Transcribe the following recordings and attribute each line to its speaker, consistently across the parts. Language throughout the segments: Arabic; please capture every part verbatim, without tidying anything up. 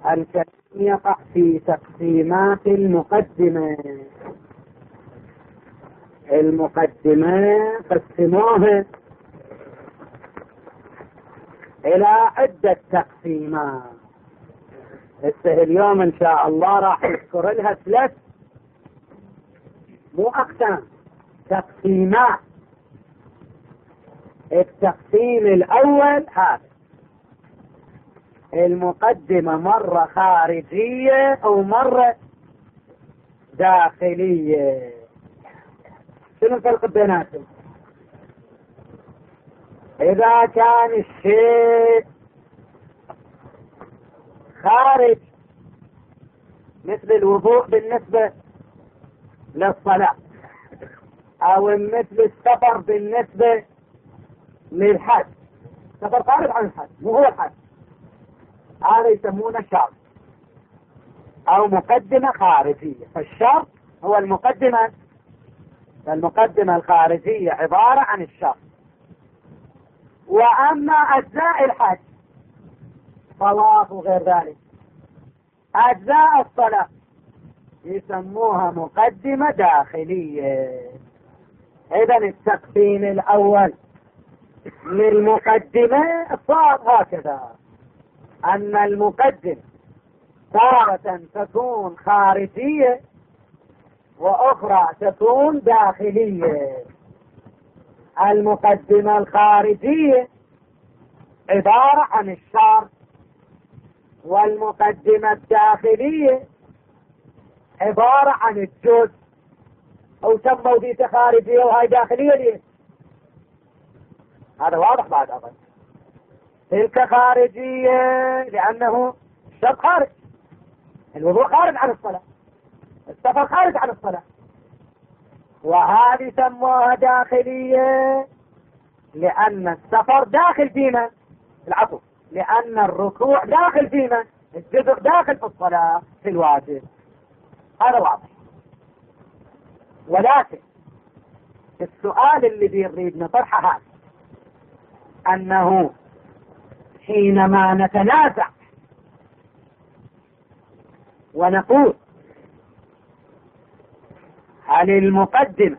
Speaker 1: الكلام يقع في تقسيمات المقدمة. المقدمة قسموها إلى عدة تقسيمات. اليوم إن شاء الله راح نذكر لها ثلاث مو أقسام، تقسيمات. التقسيم الأول هذا المقدمة مرة خارجية أو مرة داخلية. شنو الفرق بيناتهم؟ إذا كان الشيء خارج مثل الوضوء بالنسبة للصلاة، أو مثل السفر بالنسبة للحج، سفر خارج عن الحج مو هو الحج، هذا يسمونه شرط أو مقدمة خارجية. فالشرط هو المقدمة، المقدمة الخارجية عبارة عن الشرط. وأما أجزاء الحج طواف وغير ذلك، أجزاء الصلاة يسموها مقدمة داخلية. إذن التقسيم الأول للمقدمة صار هكذا، أن المقدمة تارة تكون خارجية وأخرى تكون داخلية. المقدمة الخارجية عبارة عن الشرط، والمقدمة الداخلية عبارة عن الجزء. أو سموا ذي خارجية وهي داخلية ليه؟ هذا واضح بعد أظن. تلك خارجية لأنه الشرط خارج، الوضوء خارج عن الصلاة، السفر خارج عن الصلاة. وهذه سموها داخلية لأن السفر داخل فيما العطف، لأن الركوع داخل فيما الجزء داخل في الصلاة في الواجب. هذا واضح. ولكن السؤال اللي بيريد نطرحه هذا، أنه حينما نتنازع ونقول هل المقدمة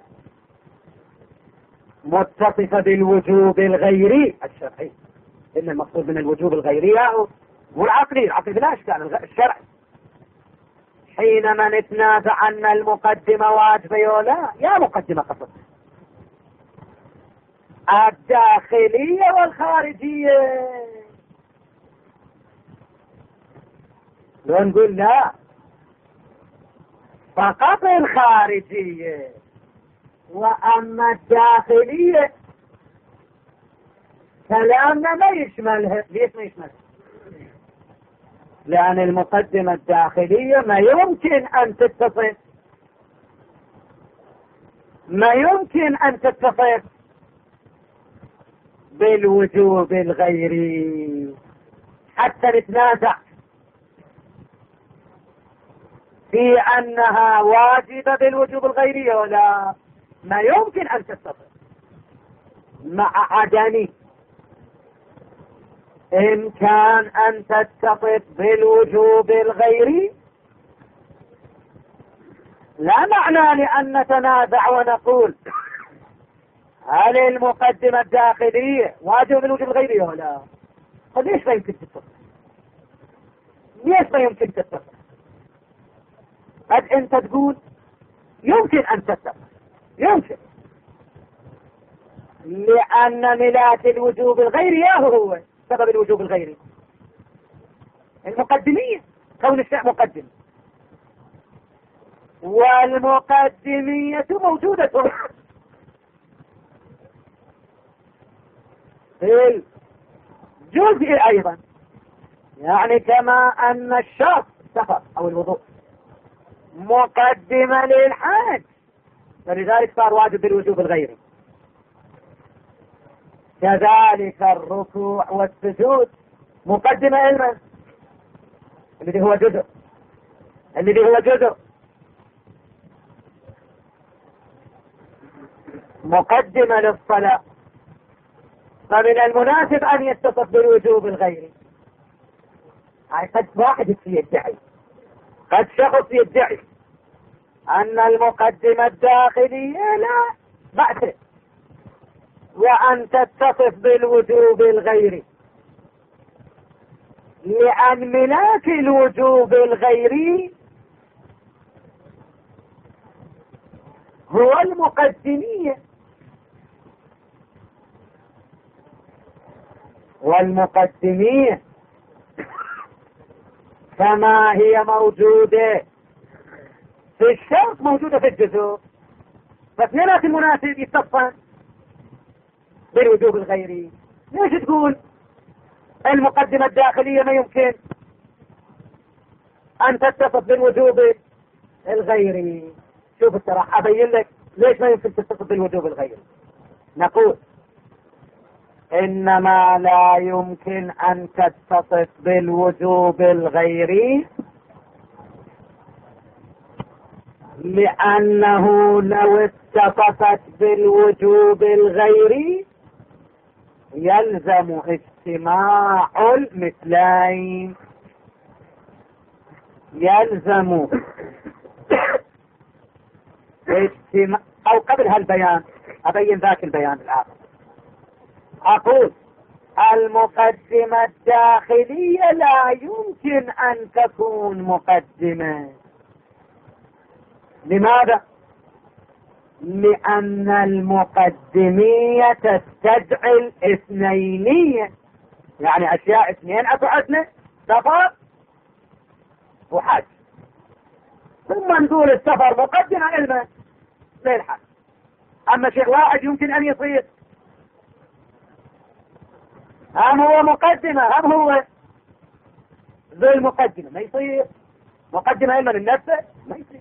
Speaker 1: متصفة بالوجوب الغيري الشرعي؟ إن المقصود من الوجوب الغيري هو العقلي، العقلي بلا إشكال الشرعي. حينما نتنازع أن المقدمة واجبة ولا يا مقدمة قصد الداخلية والخارجية، لو نقول لا فقط الخارجية، وأما الداخلية كلامنا ما يشملها. ليش ما يشملها؟ لأن المقدمة الداخلية ما يمكن أن تتصف ما يمكن أن تتصف بالوجوب الغيري حتى نتنازع في أنها واجبة بالوجوب الغيري ولا ما يمكن أن تتصف مع عدم إمكان أن تتصف بالوجوب الغيري. لا معنى لأن نتنازع ونقول هل المقدمة الداخلية واجبة بالوجوب الغيري ولا، فليش ما يمكن تتصف؟ ليش ما يمكن تتصف؟ قد أنت تقول يمكن أن تتصف، يمكن، لأن ملاك الوجوب الغيري هو سبب الوجوب الغيري المقدمية، كون الشيء مقدم، والمقدمية موجودة في الجزء أيضا، يعني كما أن الشرط السفر أو الوضوء مقدمة للحاج، فلذلك صار واجب بالوجوب الغيري. كذلك الركوع والسجود مقدمة علما، الذي هو جزء الذي هو جزء مقدمة للصلاة، فمن المناسب أن يتصف بالوجوب الغيري. هاي قد واحد يدعي، قد شخص يدعي أن المقدمة الداخلية لا بأس وأن تتصف بالوجوب الغيري، لأن ملاك الوجوب الغيري هو المقدمية، والمقدمية كما هي موجودة في الشرط موجودة في الجزء، فاثنينات المناسب يتصفن بالوجوب الغيري. ليش تقول المقدمة الداخلية ما يمكن أن تتصف بالوجوب الغيري؟ شوف الصراحة أبين لك ليش ما يمكن تتصف بالوجوب الغيري. نقول إنما لا يمكن أن تتصف بالوجوب الغيري لأنه لو اتصفت بالوجوب الغيري يلزم اجتماع المثلين، يلزم اجتماع، أو قبل هالبيان أبين ذاك البيان الآخر. أقول المقدمة الداخلية لا يمكن أن تكون مقدمة. لماذا؟ لأن المقدمية تستدعي الاثنينية، يعني أشياء اثنين أبعدنا، سفر وحج، ثم نقول السفر مقدمة علما للحج. أما شيء واحد يمكن أن يصير، هم هو مقدمة هم هو ذو المقدمة، ما يصير مقدمة علما للنفس، ما يصير.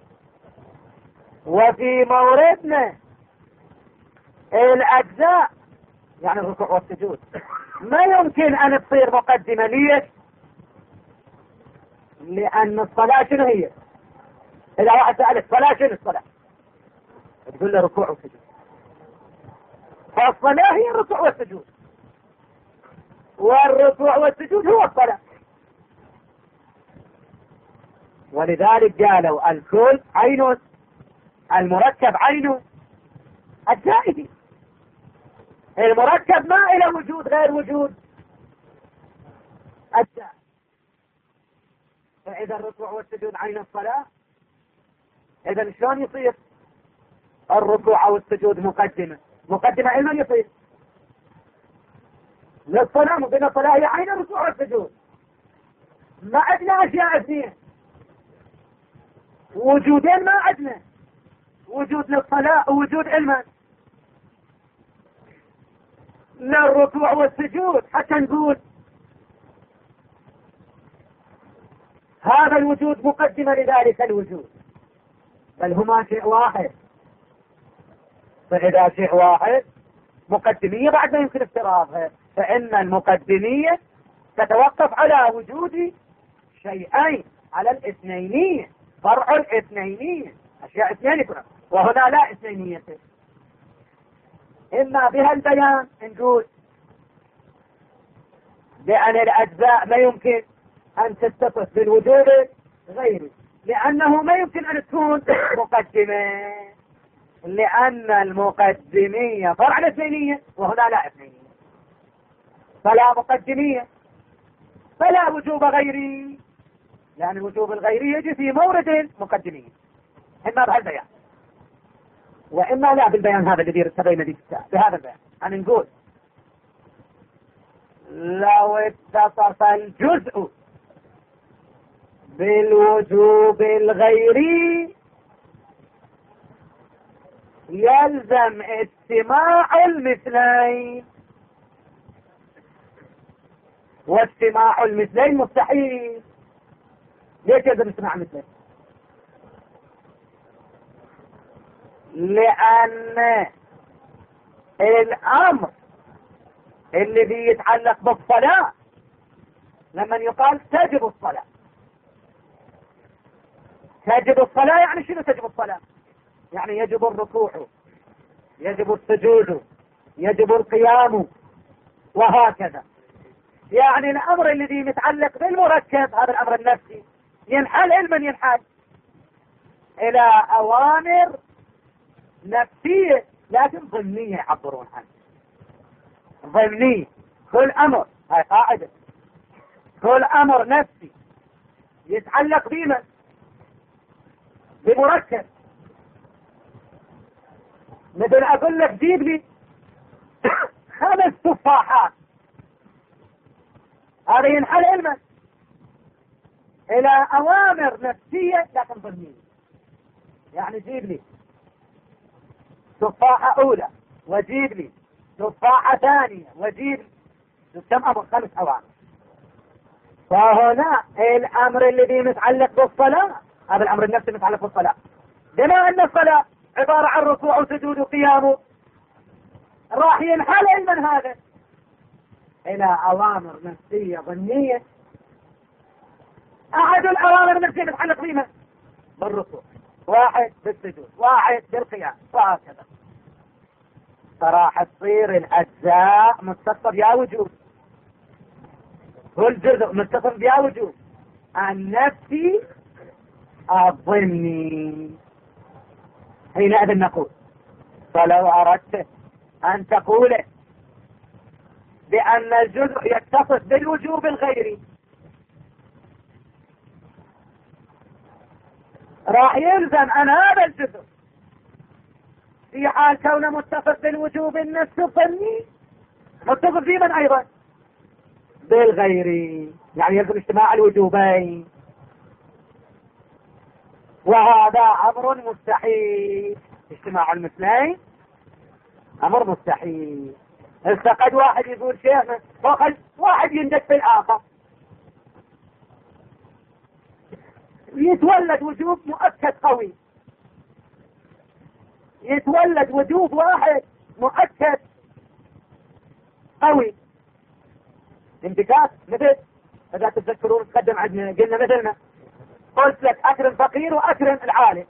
Speaker 1: وفي موردنا الأجزاء يعني الركوع والسجود ما يمكن أن تصير مقدمة. ليش؟ لأن الصلاة شنو هي؟ إذا واحد سألك صلاة شنو الصلاة؟ تقول له ركوع وسجود، فالصلاة هي الركوع والسجود، والركوع والسجود هو الصلاة. ولذلك قالوا الكل عين، المركب عينه الزائد، المركب ما إلى وجود غير وجود الزائد. فإذا الركوع والسجود عين الصلاة، إذا شلون يصير الركوع والسجود مقدمة؟ مقدمة علما يصير للصلاة، ممكن الصلاة هي عين الركوع والسجود. ما عندنا أشياء اثنين، وجودين ما عندنا، وجود للصلاة ووجود علما للركوع والسجود، حتى نقول هذا الوجود مقدمة لذلك الوجود، بل هما شيء واحد. فإذا شيء واحد مقدمية بعد ما يمكن افتراضها، فإن المقدمية تتوقف على وجود شيئين، على الاثنينية، فرع الاثنينية، أشياء اثنين يكون، وهنا لا اثنينية. إما بها البيان نقول بأن الأجزاء ما يمكن أن تتصف بالوجود غيره، لأنه ما يمكن أن تكون مقدمة، لأن المقدمية فرع الاثنينية وهنا لا اثنينية، فلا مقدمية فلا وجوب غيري، لأن الوجوب الغيري يجي في مورد مقدمية، إما بهالبيان وإما لا بالبيان هذا الذي ارتبينا به بهذا البيان. أن نقول لو اتصف الجزء بالوجوب الغيري يلزم اجتماع المثلين، واجتماع المثلين مستحيل. ليش يلزم اجتماع المثلين؟ لأن الأمر اللي بيتعلق بالصلاة لما يقال تجب الصلاة، تجب الصلاة يعني شنو تجب الصلاة؟ يعني يجب الركوع، يجب السجود، يجب القيام، وهكذا. يعني الأمر الذي متعلق بالمركب هذا الأمر النفسي ينحل علما ينحل إلى أوامر نفسية لكن ضمنية يعبرون عنه. ضمنية، كل أمر، هاي قاعدة، كل أمر نفسي يتعلق بما بمركب. مثل أقول لك جيب لي خمس تفاحات، هذا ينحل علما إلى أوامر نفسية لكن ضمنية. يعني جيب لي تفاحة أولى وجيب لي تفاحة ثانية وجيب لي كم أمر؟ خمس أوامر. فهنا الأمر الذي متعلق بالصلاة هذا الأمر النفسي متعلق بالصلاة، بما أن الصلاة عبارة عن ركوع وسجود وقيام، راح ينحل علما هذا إلى أوامر نفسية ظنية. أحد الأوامر النفسية متعلق بما بالركوع، واحد بالسجود، واحد بالقيام، وهكذا. فراح تصير الأجزاء متصفة بها وجوب، كل جزء متصف بها وجوب، النفسي الضمني. حينئذ نقول فلو أردت أن تقول بأن الجزء يتصف بالوجوب الغيري راح يلزم أن هذا الجزء في حال كونه متصف بالوجوب النفسي الضمني متصف بمن أيضا؟ بالغيري، يعني يلزم اجتماع الوجوبين، وهذا أمر مستحيل. اجتماع المثلين أمر مستحيل. استقد واحد يقول شيء وقد واحد يندك في الآخر، يتولد وجوب مؤكد قوي، يتولد وجوب واحد مؤكد قوي. انتكاس مثل إذا تتذكرون تقدم عندنا قلنا مثلنا قلت لك أكرم فقير وأكرم العالم،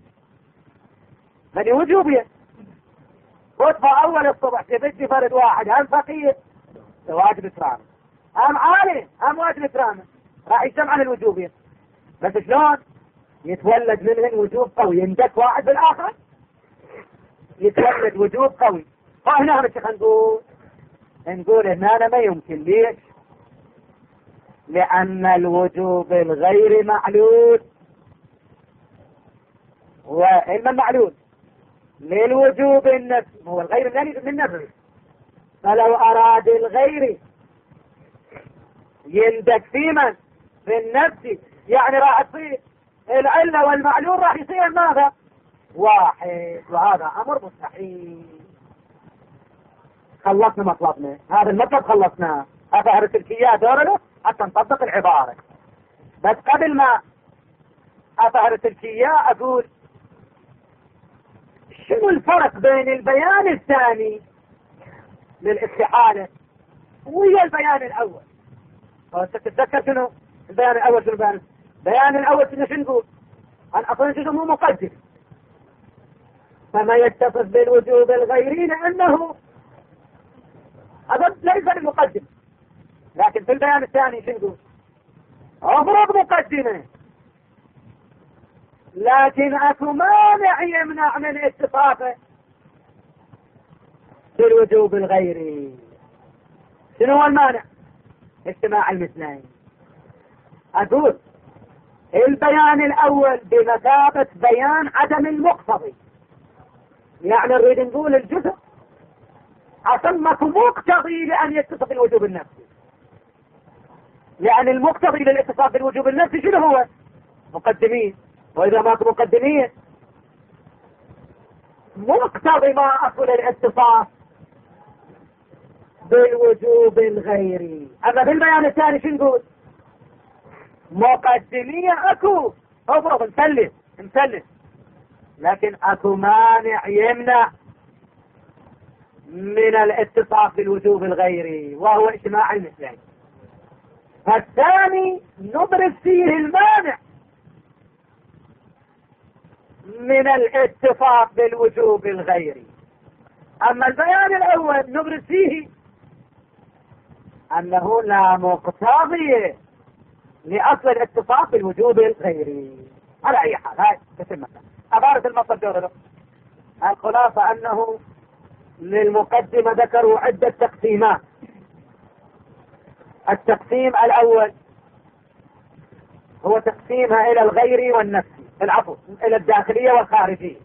Speaker 1: هذه وجوبية. خطبة أول الصبح تبدي فرد واحد هم فقير واجب إكرامه، هم عالم هم واجب إكرامه، راح يجتمع عن الوجوبية. بس شلون يتولد منهن وجوب قوي؟ يندك واحد بالآخر يتولد وجوب قوي. فهنا مش نقول نقول هنا ما يمكن. ليش؟ لأن الوجوب الغير معلول، وإلما المعلول للوجوب النفسي هو الغير من نفسه. فلو أراد الغير يندك في من؟ في النفس، يعني راح تصير العلة والمعلول راح يصير ماذا؟ واحد، وهذا أمر مستحيل. خلصنا مطلبنا، هذا المطلب خلصناه. أظهر التركيات دورنا حتى نطبق العبارة. بس قبل ما أظهر التركيات أقول شنو الفرق بين البيان الثاني للاستحالة ويا البيان الأول؟ أنت تتذكر شنو البيان الأول؟ شنو البيان البيان الأول؟ شنو شنو نقول؟ أن أصلا شنو مو مقدم، فما يتصف بالوجوب الغيري لأنه هذا ليس المقدم. لكن في البيان الثاني شنو نقول؟ أفرض مقدمة، لكن أكو مانع يمنع من اتصافه بالوجوب الغيري. شنو هو المانع؟ اجتماع المثلين. أقول البيان الأول بمثابة بيان عدم المقتضي، يعني نريد نقول الجزء أصمك مقتضي لأن يتصف بالوجوب النفسي، لأن المقتضي للاتصاف بالوجوب النفسي شنو هو؟ مقدمين، وإذا ما مقدمين مقتضي ما أصل الاتصاف بالوجوب الغيري. أما بالبيان الثاني شو نقول؟ مقدمية أكو أفرض نسلم نسلم، لكن أكو مانع يمنع من الاتصاف بالوجوب الغيري وهو اجتماع المثلين. فالثاني نبرز فيه المانع من الاتصاف بالوجوب الغيري. أما البيان الأول نبرز فيه أنه لا مقتضي لأصل الاتصاف بالوجوب الغيري. على أي حال هاي تتم عبارة المطلب جوهره. الخلاصة أنه للمقدمة ذكروا عدة تقسيمات. التقسيم الأول هو تقسيمها إلى الغيري والنفسي، العفو إلى الداخلية والخارجية.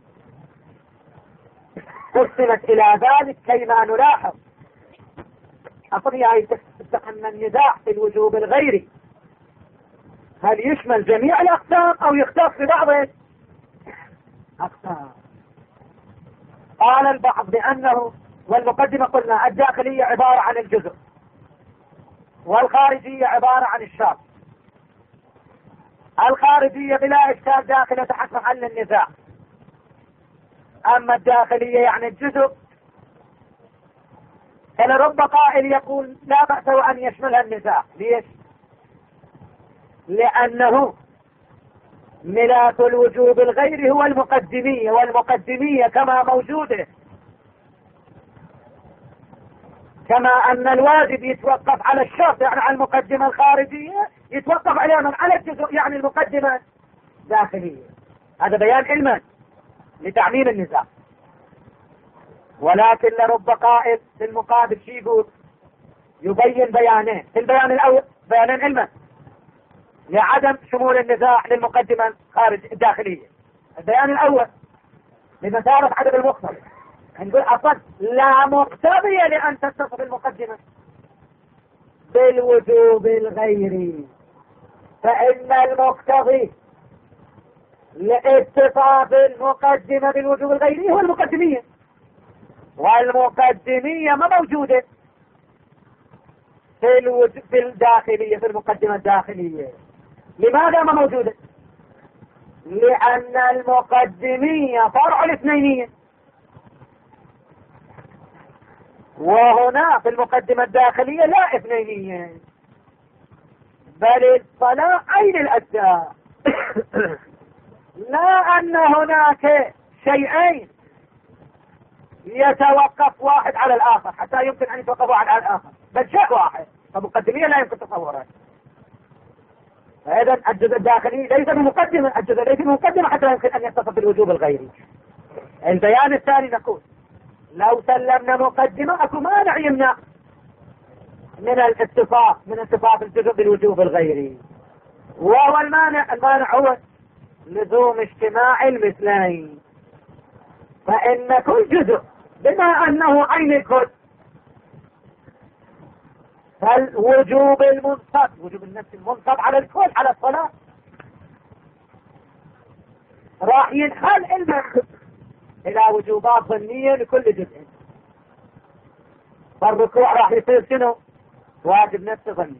Speaker 1: قسمت إلى ذلك كيما نلاحظ أصلها أن النزاع في الوجوب الغيري هل يشمل جميع الأقسام أو يختص ببعض أقسام. قال البعض بأنه، والمقدمة قلنا الداخلية عبارة عن الجزء والخارجية عبارة عن الشرط. الخارجية بلا إشكال داخلة تحت محل النزاع، أما الداخلية يعني الجزء فلرب قائل يقول لا بأس وأن يشملها النزاع. ليش؟ لأنه ملاك الوجوب الغيري هو المقدمية، والمقدمية كما موجودة، كما أن الواجب يتوقف على الشرط يعني على المقدمة الخارجية، يتوقف عليها على الجزء يعني المقدمة الداخلية. هذا بيان علما لتعميم النزاع. ولكن لرب قائل في المقابل شي يقول يبين بيانين. في البيان الأول بيانين علما لعدم شمول النزاع للمقدمة الخارج الداخلية. البيان الأول لمسارة عدم المقتضي، نقول أصلا لا مقتضي لأن تتصف المقدمة بالوجوب الغيري، فإن المقتضي لاتصاف المقدمة بالوجوب الغيري هو المقدمية، والمقدمية ما موجودة في, الوج... في الداخلية، في المقدمة الداخلية. لماذا ما موجودة؟ لأن المقدمية فرع الاثنينية، وهنا في المقدمة الداخلية لا اثنينية، بل الصلاة عين الأجزاء. لا أن هناك شيئين يتوقف واحد على الآخر حتى يمكن أن يتوقف واحد على الآخر، بل شيء واحد، فمقدمية لا يمكن تصورها. فإذا الجزء الداخلي ليس بمقدمة، الجزء ليس بمقدمة حتى يمكن أن يتصف بالوجوب الغيري. البيان الثاني نقول لو سلمنا مقدمة أكو مانع يمنع من الاتصاف من اتصاف الجزء بالوجوب الغيري، وهو المانع المانع هو لزوم اجتماع المثلين. فإن كل جزء بما أنه عين الكل، فالوجوب المنصب وجوب النفس المنصب على الكل على الصلاة راح ينحل إلى إلى وجوبات ظنية لكل جزء. فالركوع راح يصير شنو؟ واجب نفس ظني.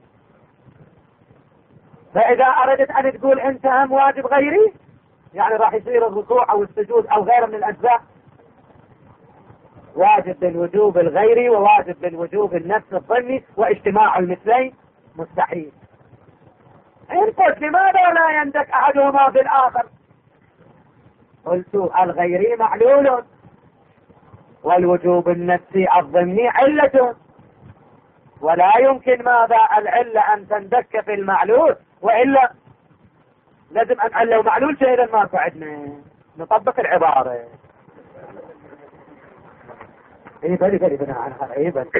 Speaker 1: فإذا أردت أن تقول أنت هم واجب غيري، يعني راح يصير الركوع أو السجود أو غيره من الأجزاء واجب بالوجوب الغيري وواجب بالوجوب النفس الظني، واجتماع المثلين مستحيل. إن قلت لماذا لا يندك أحدهما بالآخر؟ قلت الغيري معلول والوجوب النفسي الظني علة، ولا يمكن ماذا العلة أن تندك في المعلول، وإلا لازم أن علة ومعلول شيئا ما فعدنا نطبق العبارة. ايه بلي بلي بنا عنها ايه بلي.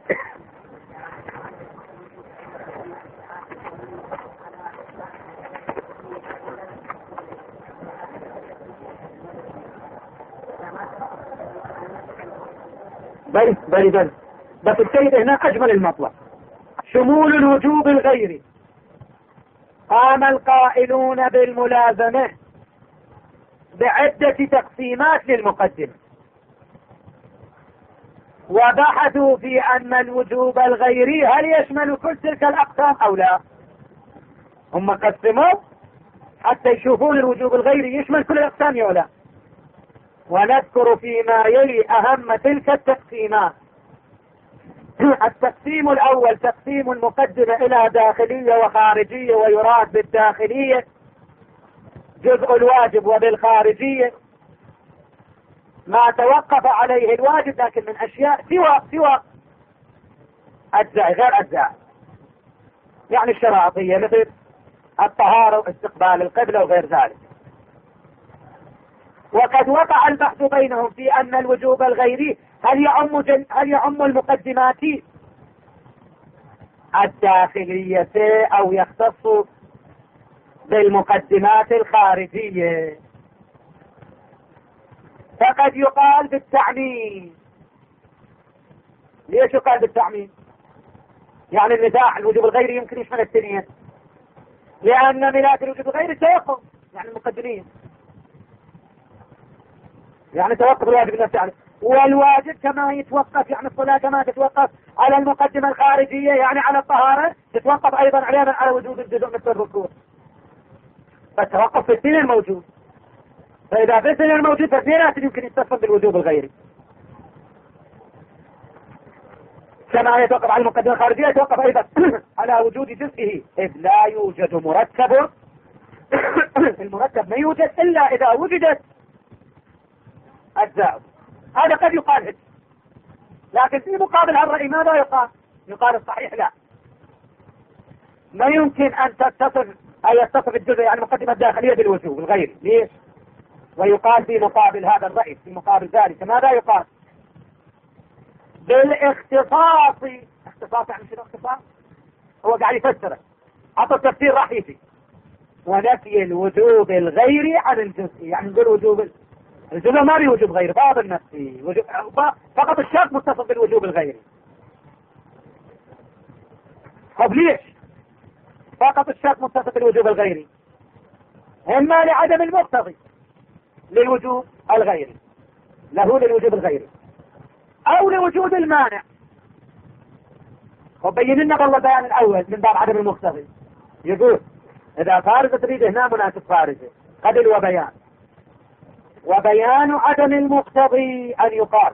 Speaker 1: بلي بلي بلي بس السيد هنا اجمل المطلب شمول الوجوب الغيري. قام القائلون بالملازمة بعدة تقسيمات للمقدمة، وبحثوا في أن الوجوب الغيري هل يشمل كل تلك الأقسام أو لا. هم قسموا حتى يشوفون الوجوب الغيري يشمل كل الأقسام أو لا. ونذكر فيما يلي أهم تلك التقسيمات. التقسيم الأول تقسيم المقدمة إلى داخلية وخارجية، ويراد بالداخلية جزء الواجب، وبالخارجية ما توقف عليه الواجب لكن من أشياء سوى سوى أجزاء غير أجزاء، يعني الشرائطية مثل الطهارة واستقبال القبلة وغير ذلك. وقد وقع البحث بينهم في أن الوجوب الغيري هل يعم جن... هل يعم المقدمات الداخلية أو يختص بالمقدمات الخارجية. فقد يقال بالتعميم. ليش يقال بالتعميم؟ يعني النداء الوجوب الغيري يمكن يشمل الاثنين، لأن ميلاد الوجوب الغيري توقف، يعني المقدمين يعني توقف الواجب النفسي عليه، والواجب كما يتوقف، يعني الصلاة كما تتوقف على المقدمة الخارجية يعني على الطهارة، تتوقف أيضا علينا على وجود الجزء مثل الركوع. فالتوقف في الاثنين الموجود، فإذا في الاثنين الموجود فاثنينات يمكن يتصف بالوجوب الغيري. كما يتوقف على المقدمة الخارجية يتوقف أيضا على وجود جزئه، إذ لا يوجد مركب المركب ما يوجد إلا إذا وجدت أجزاء. هذا قد يقال هج. لكن في مقابل الرأي ماذا يقال؟ يقال الصحيح لا، ما يمكن أن تتصف أي يتصف الجزء يعني المقدمة الداخلية بالوجوب الغيري. ليش؟ ويقال في مقابل هذا الرأي، في مقابل ذلك ماذا يقال؟ بالاختصاص. اختصاص يعني شنو اختصاص؟ هو قاعد يفسره، عطى التفسير راح يجي. ونفي الوجوب الغيري عن الجزء، يعني نقول وجوب الجزء ما بي وجوب غيري، باب النفسي وجوب فقط الشرط متصف بالوجوب الغيري. طب ليش فقط الشرط متصف بالوجوب الغيري؟ اما لعدم المقتضي للوجوب الغيري له للوجوب الغيري، او لوجود المانع. وبين لنا والله بيان الاول من باب عدم المقتضي، يقول اذا فارزة تريد هنا مناسب فارزة قدل وبيان. وبيان عدم المقتضي ان يقال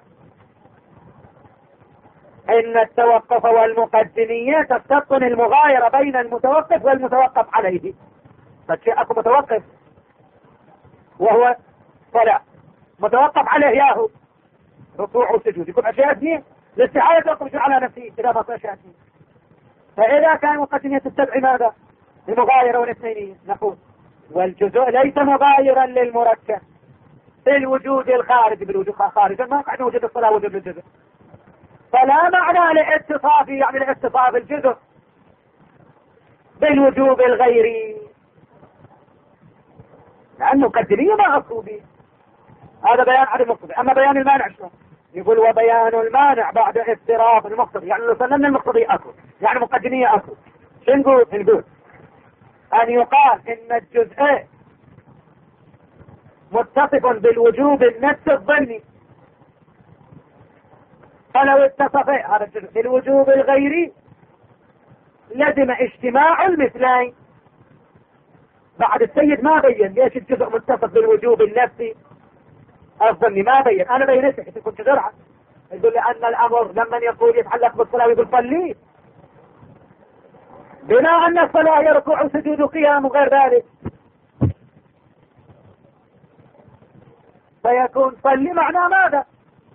Speaker 1: ان التوقف والمقدمية تستبطن المغايرة بين المتوقف والمتوقف عليه. فالشيء اكو متوقف وهو صلاة، متوقف عليه ياهو ركوع وسجود، يكون اشياء اثنين. الاستعانة توقف على نفسه اذا ما صار اشياء اثنين. فاذا كان مقدمية تستدعي ماذا؟ المغايرة والاثنين. نقول والجزء ليس مغايرا للمركب بالوجود الخارجي، بالوجود خارجا ما قاعد وجود الصلاة وجود الجزء، فلا معنى لاتصاف يعني لاتصاف الجزء بالوجوب الغيري، لأن مقدمية ما أصلوا به. هذا بيان عدم المقتضي. أما بيان المانع شلون؟ يقول وبيان المانع بعد افتراض المقتضي، يعني لو سلمنا المقتضي أكو يعني مقدمية أكو، شو نقول؟ نقول أن يقال إن الجزء متصف بالوجوب النفس الظني، فلو اتصف هذا الجزء بالوجوب الغيري لزم اجتماع المثلين. بعد السيد ما بين ليش الجزء متصف بالوجوب النفسي الظني، ما بين. انا بينت حتى كنت زرعه يقول لأن الامر لما يقول يتعلق بالصلاة يقول صلي، بما ان الصلاة هي ركوع وسجود وقيام وغير ذلك، فيكون صلي معناه ماذا؟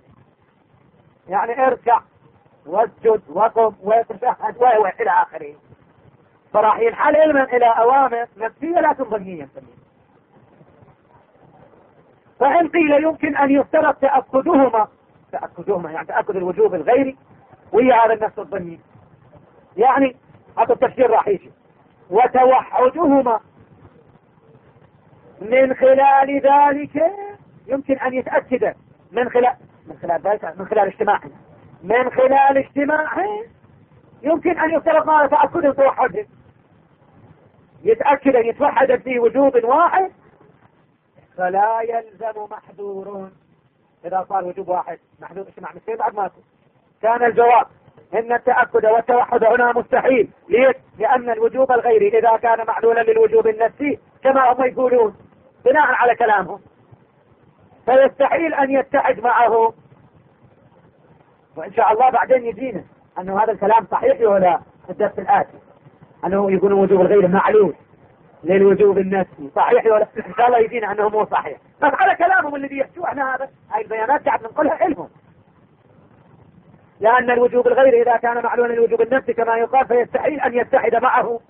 Speaker 1: يعني اركع واسجد وقم وتشهد و الى اخره. فراح ينحل علما الى اوامر نفسية لكن ظنية. فإن قيل يمكن ان يفترض تأكدهما تأكدهما يعني تأكد الوجوب الغيري وهي هذا النفس الظني، يعني هذا التفسير راح يجي وتوحدهما من خلال ذلك يمكن ان يتأكد من خلال من خلال ذلك من خلال اجتماعه من خلال اجتماعه يمكن ان يفترض ما تأكد توحد، يتأكد ان يتوحد في وجوب واحد فلا يلزم محذور. اذا صار وجوب واحد محذور اجتماع مثلين بعد ما كان الجواب ان التأكد والتوحد هنا مستحيل. ليش؟ لان الوجوب الغيري اذا كان معلولا للوجوب النفسي كما هم يقولون بناء على كلامهم فيستحيل ان يتحد معه. وان شاء الله بعدين يجينا انه هذا الكلام صحيح ولا في الدرس الاتي، انه يكون وجوب الغير معلول للوجوب النفسي صحيح ولا ان شاء الله يجينا انه مو صحيح. بس على كلامهم الذي يحكوا احنا هذا هاي البيانات قاعد ننقلها لهم. لأن الوجوب الغيري إذا كان معلولا الوجوب النفسي كما يقال فيستحيل أن يتحد معه،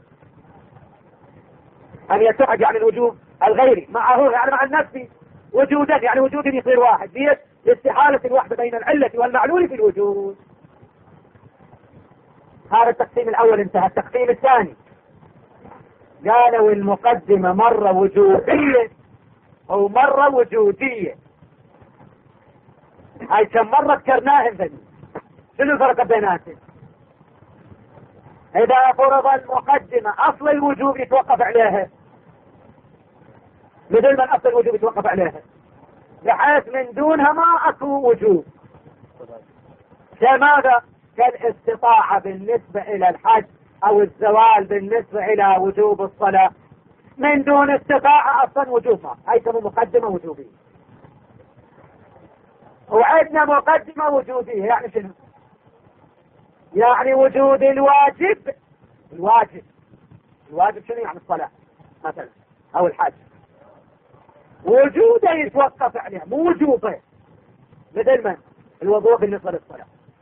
Speaker 1: أن يتحد يعني الوجوب الغيري معه يعني مع النفسي وجودا، يعني وجود يصير واحد، ليش؟ لاستحالة الوحدة بين العلة والمعلول في الوجود. هذا التقسيم الأول انتهى. التقسيم الثاني قالوا المقدمة مرة وجوبية أو مرة وجودية. هاي كم مرة ذكرناها ذني. شنو الفرق بيناتهم؟ إذا فرض المقدمة أصل الوجوب يتوقف عليها، مثل من أصل الوجوب يتوقف عليها، بحيث من دونها ما أكو وجوب. كماذا؟ كالاستطاعة بالنسبة إلى الحج أو الزوال بالنسبة إلى وجوب الصلاة. من دون استطاعة أصلا وجوب ما، هاي تسمى مقدمة وجوبية. وعندنا مقدمة وجودية، يعني شنو؟ يعني وجود الواجب. الواجب الواجب شنو يعني؟ الصلاة مثلا أو الحج، وجوده يتوقف عليه مو وجوبه، مثل من الوضوء بالنسبة للصلاة.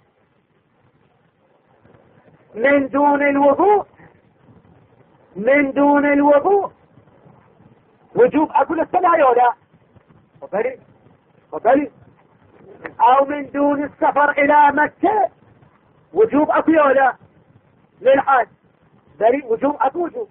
Speaker 1: من دون الوضوء من دون الوضوء وجوب أقول الصلاة يولا وبري وبري أو من دون السفر إلى مكة وجوب أكو يولا للحج بري وجوب أكو وجوب.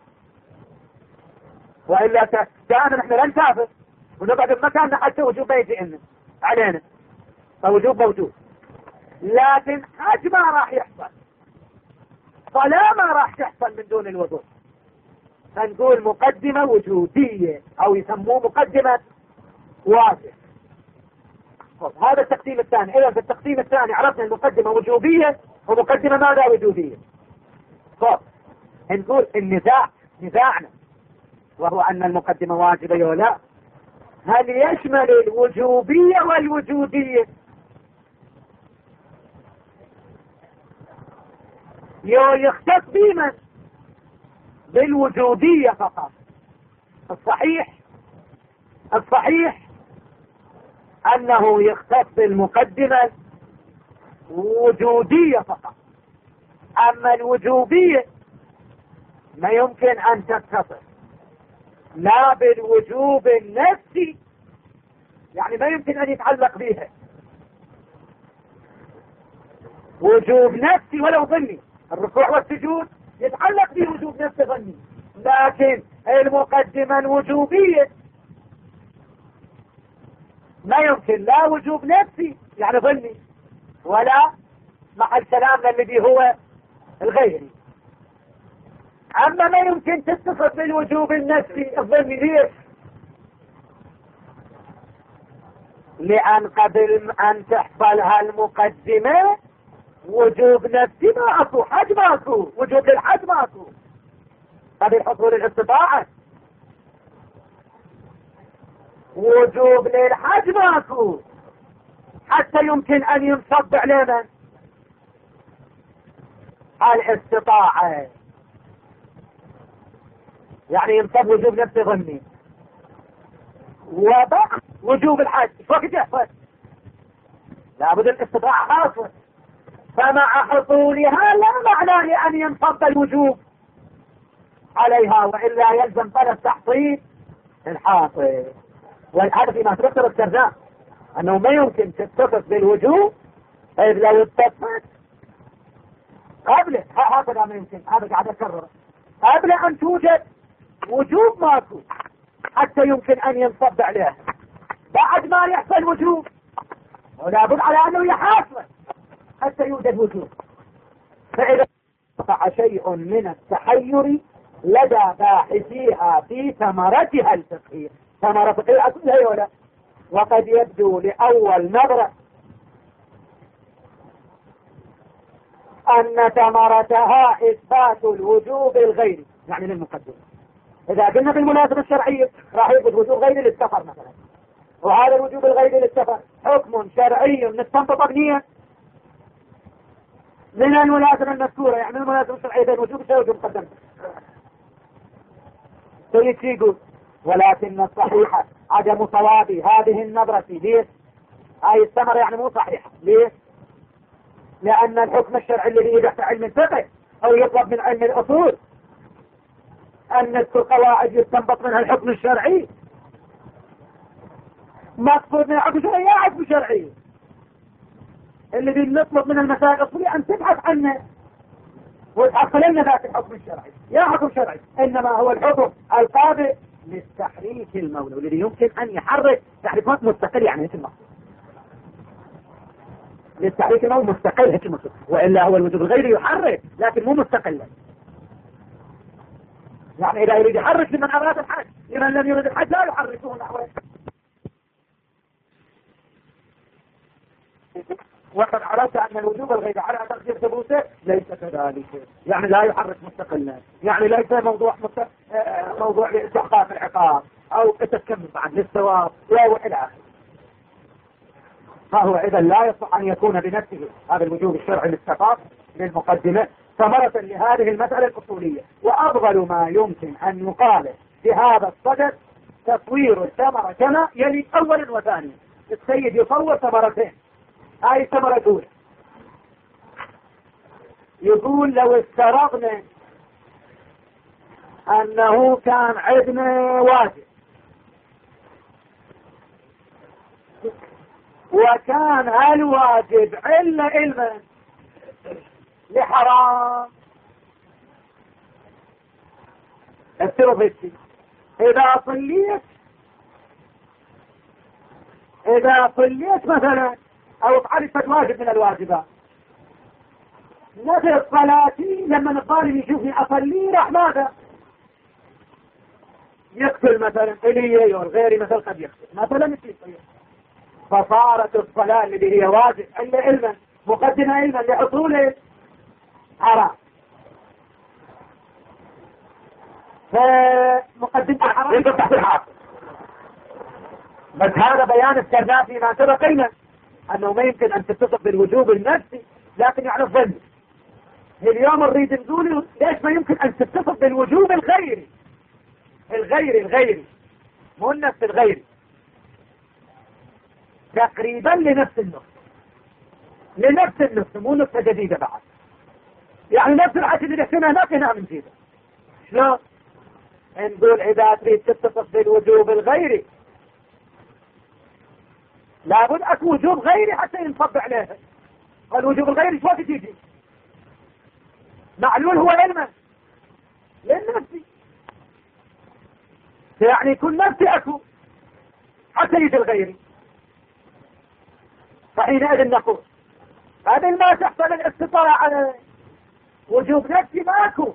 Speaker 1: وإلا كان نحن لا نسافر ونقعد بمكاننا حتى وجوب ما يجي لنا علينا، فوجوب موجود، لكن حج ما راح يحصل، صلاة ما راح تحصل من دون الوضوء. فنقول مقدمة وجودية أو يسموه مقدمة واجب. هذا التقسيم الثاني. إذا في التقسيم الثاني عرفنا المقدمة وجوبية ومقدمة ماذا؟ وجودية. طب نقول النزاع نزاعنا وهو أن المقدمة واجبة ولا لا، هل يشمل الوجوبية والوجودية؟ يو يختص بمن؟ بالوجودية فقط. الصحيح الصحيح أنه يختص بالمقدمة وجودية فقط. أما الوجوبية ما يمكن أن تتصل لا بالوجوب النفسي، يعني ما يمكن أن يتعلق بها وجوب نفسي ولو ظني. الركوع والسجود يتعلق به وجوب نفسي ظني، لكن المقدمة الوجوبية ما يمكن لا وجوب نفسي يعني ظني ولا مع الكلام الذي هو الغيري. أما ما يمكن تتصف بالوجوب النفسي الظني. ليش؟ لأن قبل أن تحصل هالمقدمة وجوب نفسي ما أكو، حج ما أكو، وجوب للحج ما أكو قبل حصول الاستطاعة، وجوب للحج ما أكو حتى يمكن أن ينصب علينا الاستطاعة، يعني ينصب وجوب نفسي ظني. وبعد وجوب الحج وقت يحصل لابد الاستطاعة حاصل، فمع حصولها لا معنى لأن ينصب الوجوب عليها، وإلا يلزم طلب تحصيل الحاصل. والهذا فيما تذكر السرداء أنه ما يمكن تتصف بالوجوب إذ لو اتصفت قبل هكذا ما يمكن. هذا قاعد أكرر قبل أن توجد وجوب ماكو حتى يمكن أن ينصب عليها، بعد ما يحصل وجوب ولا بد على أنه يحاصل حتى يوجد وجوب. فإذا وقع شيء من التحير لدى باحثيها في ثمرتها الفقهية، ثمرة فقهية كلها ولا، وقد يبدو لأول نظرة أن ثمرتها إثبات الوجوب الغيري يعني للمقدمة. إذا قلنا بالمناسبة الشرعية راح يثبت وجوب غيري للسفر مثلا، وهذا الوجوب الغيري للسفر حكم شرعي نستنبط ابنيا من المناسبة المذكورة، يعني المناسبة الشرعية بين وجوب الشرعي وجوب مقدمة. سيد يقول ولكن الصحيحة عدم صواب هذه النظرة. ليش؟ هاي الثمرة يعني مو صحيحة. ليش؟ لأن الحكم الشرعي الذي يبحث علم الفقه أو يطلب من علم الأصول أن نذكر قواعد يستنبط منها الحكم الشرعي. مقصود من الحكم الشرعي يا حكم شرعي الذي نطلب من المسائل الأصولية أن تبحث عنه وتحصل لنا ذات الحكم الشرعي يا حكم شرعي، إنما هو الحكم القابل للتحريك المولى والذي يمكن أن يحرك تحريكات مستقل. يعني هيك المقصود للتحريك المولى مستقل، هيك المقصود، وإلا هو الوجود الغيري يحرك لكن مو مستقل. يعني إذا يريد يحرك لمن أراد الحج، لمن لم يريد الحج لا يحركه نحوه. وقد عرفت أن الوجوب الغيبي على تقدير ثبوته ليس كذلك، يعني لا يحرك مستقلا، يعني ليس موضوع مست... موضوع لاستحقاق العقاب أو تكمل بعد للثواب وإلى آخره. فهو إذا لا يصح أن يكون بنفسه هذا الوجوب الشرعي للثقافة للمقدمة ثمرة لهذه المسألة الأصولية. وأفضل ما يمكن أن يقال في هذا الصدد تصوير الثمرة كما يلي أولا وثانيا. السيد يصور ثمرتين. هاي الثمرة الأولى يقول لو افترضنا أنه كان عندنا واجب وكان هالواجب علة علما لحرام، افترض هيك إذا صليت إذا صليت مثلا أو تعرفت واجب من الواجبات نفس صلاتي لما الظالم يشوفني أصلي راح ماذا يقتل مثلا إلي غيري مثلا قد يقتل مثلا مثل فصارت الصلاة اللي هي واجب إلا علما مقدمة علما لحصول حرام، فمقدمة حرام يقدر تحت الحاصل. بس هذا بيان استرناه فيما سبقنا أنه ما يمكن أن تتصف بالوجوب النفسي لكن يعني الظن. اليوم نريد نقول ليش ما يمكن أن تتصف بالوجوب الغيري الغيري الغيري مو النفس الغيري تقريبا لنفس النفس لنفس النفس مو نفس جديدة بعد، يعني نفس الحاجة اللي نحكينا هناك هنا من جديدة. شلون نقول إذا تريد تتصف بالوجوب الغيري لابد اكو وجوب غيري حتى ينصب عليها. الوجوب الغيري شو وقت يجي معلول هو علما للنفسي، يعني يكون نفسي اكو حتى يجي الغيري. فحينئذ نقول قبل ما تحصل الاستطاعة على وجوب نفسي ماكو،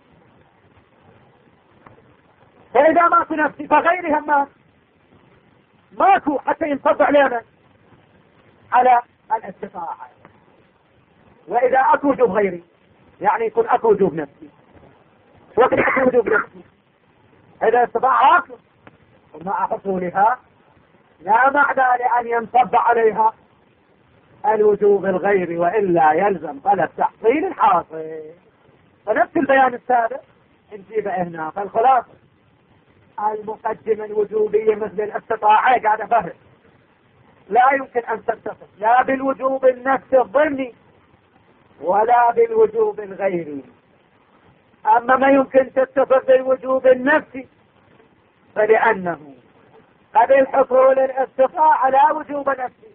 Speaker 1: فإذا ماكو نفسي فغيرها ما ماكو حتى ينصب علينا على الاستطاعة. وإذا أكو وجوب غيري يعني يكون أكو وجوب نفسي. وقت أكو وجوب نفسي إذا استطاع أكو ومع حصولها لا معنى لأن ينصب عليها الوجوب الغيري وإلا يلزم طلب تحصيل الحاصل. فنفس البيان السابق نجيبه هنا. فالخلاصة المقدمة الوجوبية مثل الاستطاعة قاعدة فهم لا يمكن أن تتصف لا بالوجوب النفسي الضمني ولا بالوجوب الغيري. أما ما يمكن تتصف بالوجوب النفسي فلأنه قبل حصول الاستطاعة لا وجوب نفسي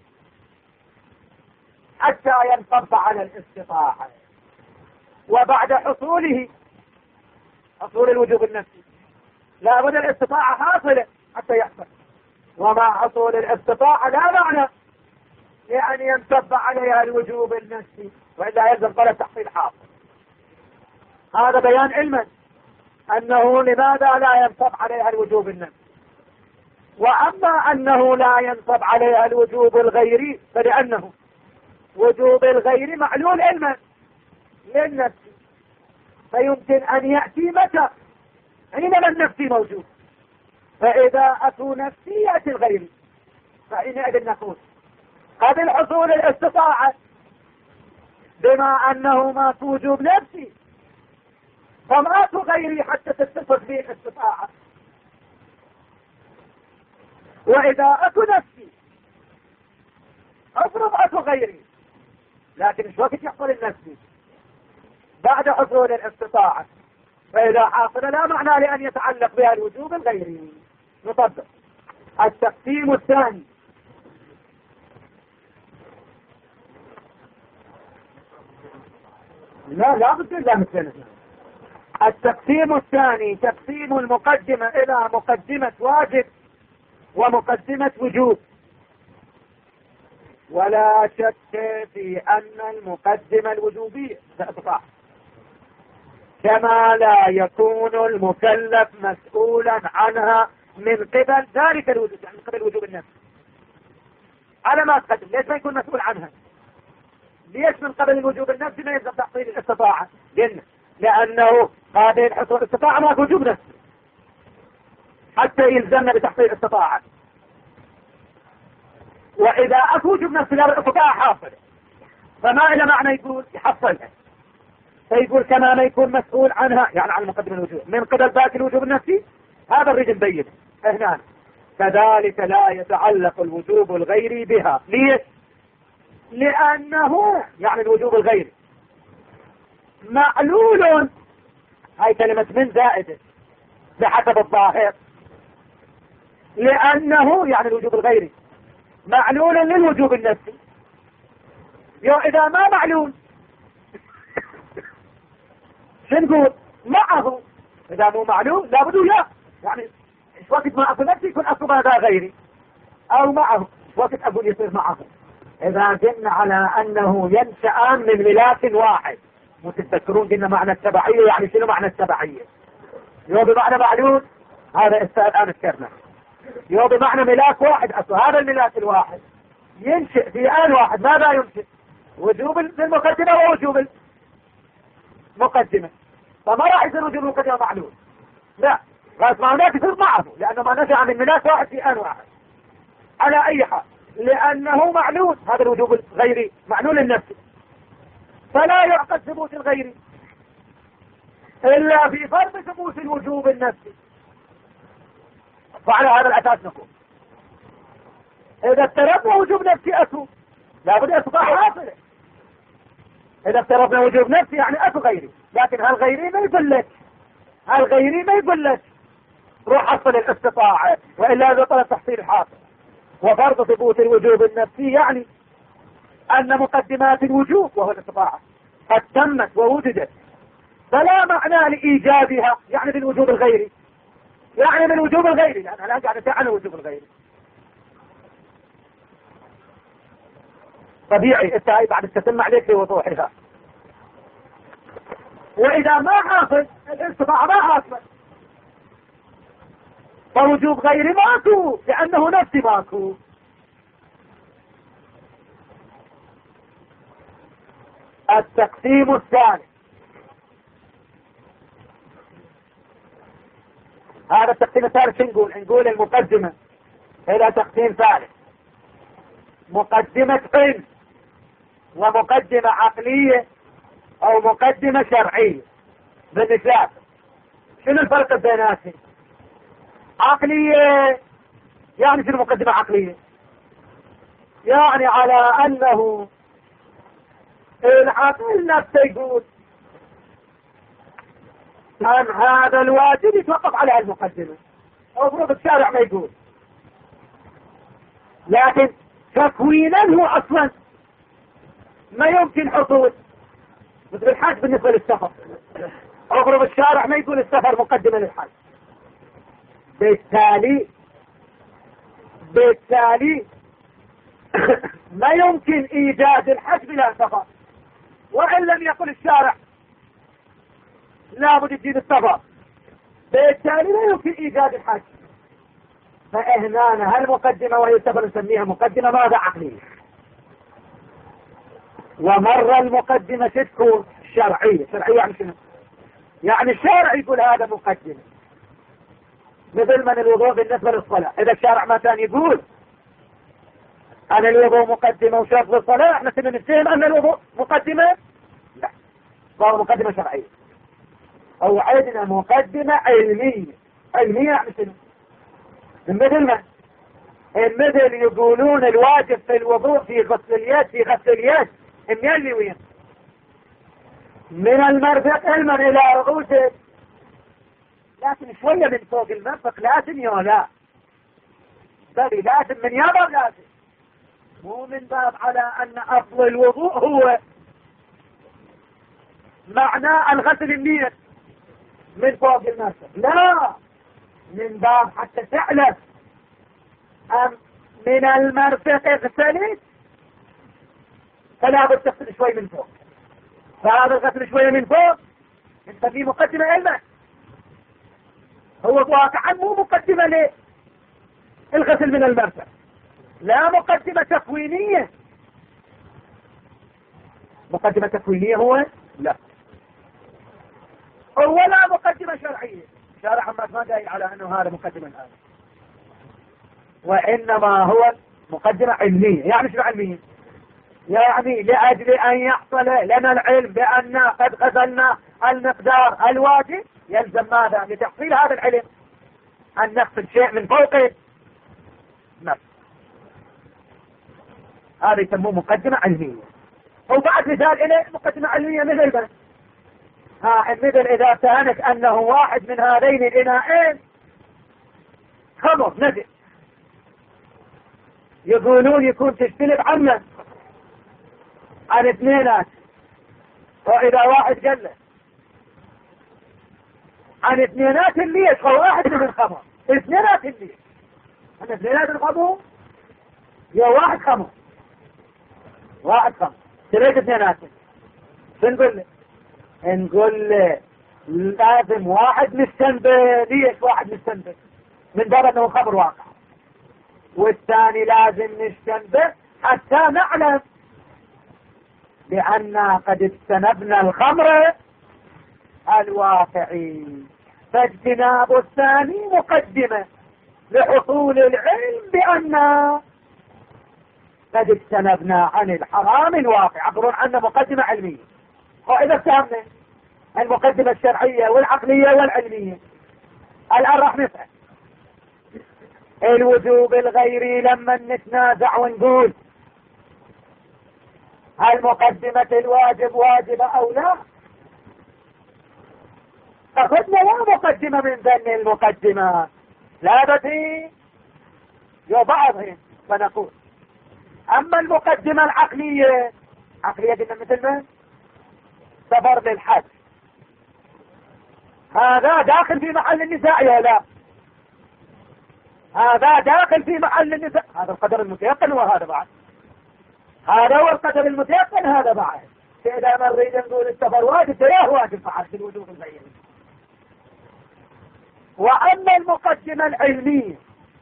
Speaker 1: حتى ينصب على الاستطاعة، وبعد حصوله حصول الوجوب النفسي لا بد الاستطاعة حاصلة حتى يحصل، ومع حصول الاستطاعة لا معنى لأن ينصب عليها الوجوب النفسي وإلا يلزم طلب تحصيل حاصل. هذا بيان علما أنه لماذا لا ينصب عليها الوجوب النفسي. وأما أنه لا ينصب عليها الوجوب الغيري فلأنه وجوب الغير معلول علما للنفس، فيمكن أن يأتي متى حينما النفسي موجود، فإذا أتو نفسي يأتي الغير. فحينئذ نقول قبل حصول الاستطاعة بما أنه ما وجوب نفسي فما أتو غيري حتى تتصف به الاستطاعة، وإذا أتو نفسي أفرض أتو غيري لكن مش وقت يحصل النفسي بعد حصول الاستطاعة. فإذا حاصل لا معنى لأن يتعلق بها الوجوب الغيري. نطبق التقسيم الثاني. لا لا بد لا مثلنا. التقسيم الثاني تقسيم المقدمة إلى مقدمة واجب ومقدمة وجوب. ولا شك في أن المقدمة الوجوبية تقطع، كما لا يكون المكلف مسؤولا عنها من قبل ذلك الوجوب، يعني من قبل وجوب النفس على ما تقدم. ليش ما يكون مسؤول عنها؟ ليش من قبل الوجوب النفسي ما يلزم تحصيل الاستطاعة؟ قلنا لأنه هذه الحصول الاستطاعة ما وجوب نفسي حتى يلزمنا بتحصيل الاستطاعة. وإذا أكو وجوب نفسي لا الاستطاعة حاصلة، فما إلى معنى يقول يحصلها. فيقول كما ما يكون مسؤول عنها، يعني عن مقدم الوجوب من قبل ذاك الوجوب النفسي، هذا الرجل بين هنا. كذلك لا يتعلق الوجوب الغيري بها. ليش؟ لأنه يعني الوجوب الغيري معلول. هاي كلمة من زائدة بحسب الظاهر. لأنه يعني الوجوب الغيري معلول للوجوب النفسي. إذا ما معلول شو نقول؟ معه. إذا مو معلوم لابد وياه، يعني وقت ما أكو نفسي يكون أكو ماذا غيري أو معه، وقت أقول يصير معه. إذا قلنا على أنه ينشأان من ملاك واحد، متذكرون قلنا معنى التبعية، يعني شنو معنى التبعية؟ يو بمعنى معلوم، هذا الآن ذكرنا. يو بمعنى ملاك واحد أصلا، هذا الملاك الواحد ينشئ في آن واحد. ماذا ينشئ؟ وجوب المقدمة ووجوب المقدمة. فما راح يصير وجوب المقدمة معلوم، لا، غاية ما هناك يصير معه، لأنه ما نشأ من ملاك واحد في آن واحد. على أي حال لأنه معلول، هذا الوجوب الغيري معلول النفسي، فلا يعقد ثبوت الغيري إلا في فرض ثبوت الوجوب النفسي. وعلى هذا الأساس نقول إذا افترضنا وجوب نفسي أكو لابد استطاعة حاصلة. إذا افترضنا وجوب نفسي يعني أكو غيري، لكن هالغيري ما يقول لك هالغيري ما يقول لك روح حصل الاستطاعة، وإلا إذا طلب تحصيل حاصل. وفرض ثبوت الوجوب النفسي يعني أن مقدمات الوجوب وهو الاستطاعة قد تمت ووجدت، فلا معنى لإيجابها يعني بالوجوب الغيري، يعني من الوجوب الغيري، لأن الآن قاعد نتعلم الوجوب الغيري. طبيعي انت هاي بعد تتم عليك بوضوحها. وإذا ما حاصل الاستطاعة ما حاصل، فوجوب غيري ماكو، لأنه نفسي ماكو. التقسيم الثالث، هذا التقسيم الثالث نقول نقول المقدمة إلى تقسيم ثالث: مقدمة علم ومقدمة عقلية أو مقدمة شرعية. بالنسبة شنو الفرق بيناتهم؟ عقلية يعني شنو مقدمة عقلية؟ يعني على أنه العقل نفسه يقول أن هذا الواجب يتوقف على المقدمة، أو فرض الشارع ما يقول، لكن تكوينا هو أصلا ما يمكن حصول، مثل الحج بالنسبة للسفر، أو فرض الشارع ما يقول السفر مقدمة للحج. بالتالي بالتالي ما يمكن إيجاد الحج بلا سفر، وإن لم يقل الشارع لابد تجيب السفر، بالتالي لا يمكن إيجاد الحج. فإهنانا هالمقدمة وهي السفر نسميها مقدمة ماذا؟ عقلية. ومرة المقدمة تكون شرعية. شرعية يعني شنو؟ يعني الشارع يقول هذا مقدمة، مثل من الوضوء بالنسبة للصلاة. إذا الشارع مثلا يقول أن الوضوء مقدمة وشرط للصلاة، احنا كنا نتهم أن الوضوء مقدمة؟ لا، فهو مقدمة شرعية. أو عندنا مقدمة علمية. علمية يعني شنو؟ مثل ما مثل يقولون الواجب في الوضوء في غسل اليد في غسل اليد ميلي وين من المرفق علما الى رؤوسه، لكن شوية من فوق المرفق لازم يا لا بل لازم من يابا لازم، مو من باب على ان اصل الوضوء هو معناه الغسل النية من فوق المرفق، لا من باب حتى تعلم أم من المرفق اغسلت فلا بد تغسل شوي من فوق، فهذا الغسل شوية من فوق نسميه مقدمة علما، هو واقعا مو مقدمة ليه الغسل من المرفق، لا مقدمة تكوينية. مقدمة تكوينية هو لا، ولا مقدمة شرعية، شارع محمد ما قايل على انه هذا مقدمة هذا، وانما هو مقدمة علمية. يعني شو علمية؟ يعني لأجل أن يحصل لنا العلم بأن قد غسلنا المقدار الواجب يلزم ماذا؟ لتحصيل هذا العلم أن نغسل شيء من فوقه نفس، هذا يسموه مقدمة علمية. وبعد مثال إليه مقدمة علمية مثل بس ها مثل إذا كانت أنه واحد من هذين الإناءين خمر نجس، يقولون يكون تختلف عنه عن اثنينات، وإذا واحد قال له عن اثنينات الليش فواحد من الخمر، اثنينات الليش عن اثنينات الخمر يا واحد خمر واحد خمر تريد اثنينات، نقول له نقول له لازم واحد مستنبه، ليش واحد مستنبه؟ من باب انه خبر واقع، والثاني لازم نستنبه حتى نعلم بأن قد اجتنبنا الخمر الواقعي، فاجتناب الثاني مقدمة لحصول العلم بأن قد اجتنبنا عن الحرام الواقع، عبرون عنه مقدمة علمية. وإذا فهمنا المقدمة الشرعية والعقلية والعلمية، الآن راح نسأل الوجوب الغيري لما نتنازع ونقول هل مقدمة الواجب واجبة أو لا؟ أخذنا لا مقدمة من ذن المقدمات، لا بدي بعضهم فنقول أما المقدمة العقلية، عقلية قلنا مثل من؟ سفر للحج، هذا داخل في محل النزاع يا لا؟ هذا داخل في محل النزاع، هذا القدر المتيقن وهذا بعد، هذا هو القدر المتيقن هذا بعد. إذا ما نريد نقول السفر واجب تراه واجب فعل في الوجوب الغيري. وأما المقدمة العلمية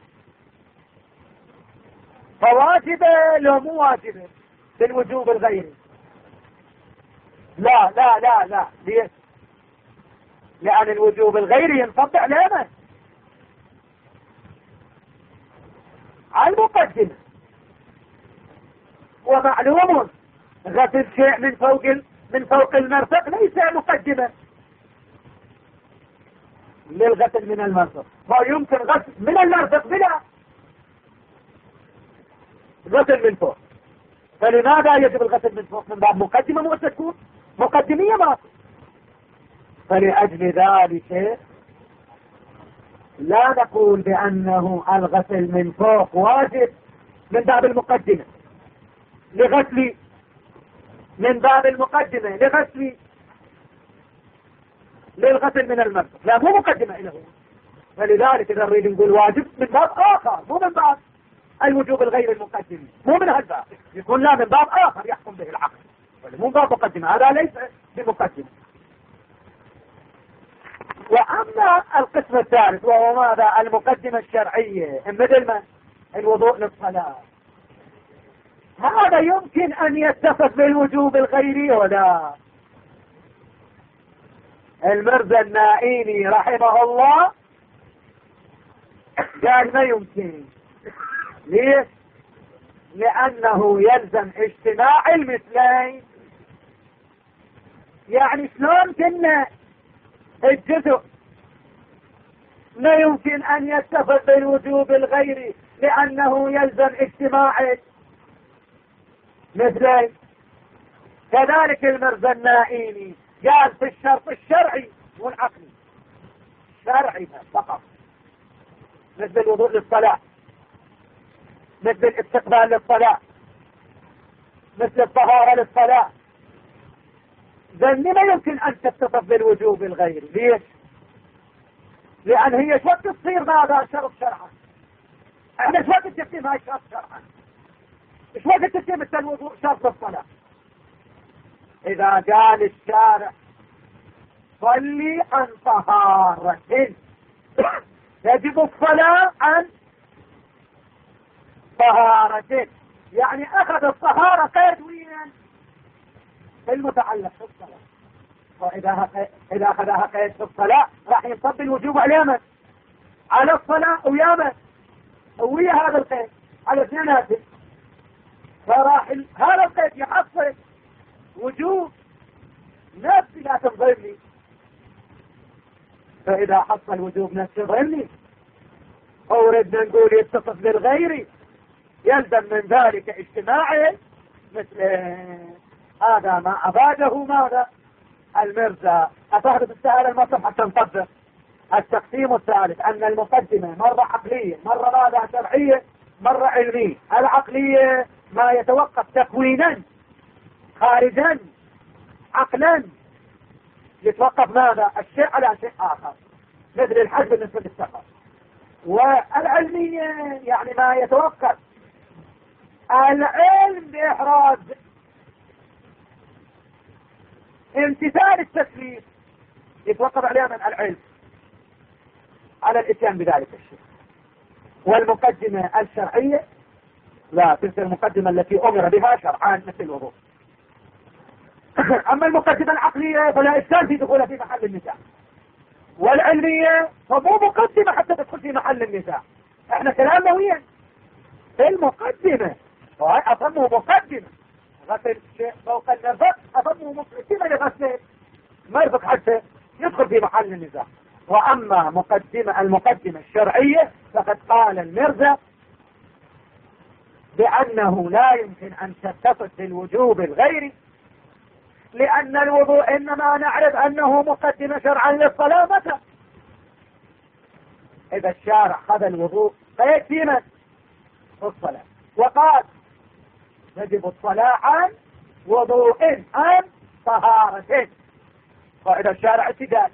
Speaker 1: فواجبة لو مو واجبة في الوجوب الغيري؟ لا لا لا لا ليه؟ لأن الوجوب الغيري ينطبق على من؟ على المقدمة، ومعلوم غسل شيء من فوق من فوق المرفق ليس مقدمة للغسل من المرفق، ما يمكن غسل من المرفق بلا غسل من فوق، فلماذا يجب الغسل من فوق؟ من باب مقدمة مو تكون مقدمية ما، فلأجل ذلك لا نقول بأنه الغسل من فوق واجب من باب المقدمة لغسل، من باب المقدمة لغسل للغسل من المرفق، لا مو مقدمة إلى هو. فلذلك إذا نريد نقول واجب من باب آخر مو من باب الوجوب الغير المقدم، مو من هالباب، يكون لا من باب آخر يحكم به العقل، مو باب مقدمة، هذا ليس بمقدمة. وأما القسم الثالث وهو ماذا؟ المقدمة الشرعية مثل ما الوضوء للصلاة، هذا يمكن أن يتصف بالوجوب الغيري ولا؟ المرزا النائيني رحمه الله قال ما يمكن. ليه؟ لأنه يلزم اجتماع المثلين. يعني شلون كنا الجزء ما يمكن أن يتصف بالوجوب الغيري لأنه يلزم اجتماع مثلين؟ كذلك المرزا النائيني قال في الشرط الشرعي والعقلي، شرعي فقط، مثل الوضوء للصلاة، مثل الاستقبال للصلاة، مثل الطهارة للصلاة، ذني ما يمكن ان تتصف بالوجوب الغيري. ليش؟ لان هي شو وقت تصير ماذا شرط شرعا، احنا شو وقت تتم هاي شرط شرعا، شو وقت تتم مثل الوضوء شرط الصلاة. اذا قال الشارع صلي عن طهارة يجب الصلاة عن طهارة، يعني اخذ الطهارة قيد وين المتعلق في الصلاة، واذا اذا اخذها قيد في الصلاة راح ينصب الوجوب على من؟ على الصلاة ويا من؟ ويا هذا القيد على اثنيناتهم، فراح هذا القيد يحصل وجوب نفسي لا تنظرني، فاذا حصل وجوب نفسي ظني اوردنا نقول يتصف بالغير يلزم من ذلك اجتماعه، مثل هذا ما اباده ماذا المرزا. اتحدث السؤال المطلب حتى نطبق التقسيم الثالث، ان المقدمة مرة عقلية مرة ماذا شرعية مرة علمية. العقلية ما يتوقف تكوينا خارجا عقلا، يتوقف ماذا الشيء على شيء اخر مثل الحج بالنسبة للسفر. والعلمية يعني ما يتوقف العلم بإحراز امتثال التكليف، يتوقف عليها من العلم على الاتيان بذلك الشيء. والمقدمة الشرعية لا، تلك المقدمة التي أمر بها شرعان مثل الوضوء. أما المقدمة العقلية فلا إشكال في دخولها في محل النزاع، والعلمية فمو مقدمة حتى تدخل في محل النزاع. احنا كلامنا وين في المقدمة، وهي أصمه مقدمة، غسل شيء فوق النفق أصمه مقدمة لغسل مرفق حتى يدخل في محل النزاع. وأما مقدمة المقدمة الشرعية فقد قال المرزا بأنه لا يمكن أن تتصف بالوجوب الغيري، لأن الوضوء إنما نعرف أنه مقدمة شرعا للصلاة. متى؟ إذا الشارع خذ الوضوء فيكفينا الصلاة وقال يجب الصلاة عن وضوء عن طهارة، وإذا الشارع اتجاه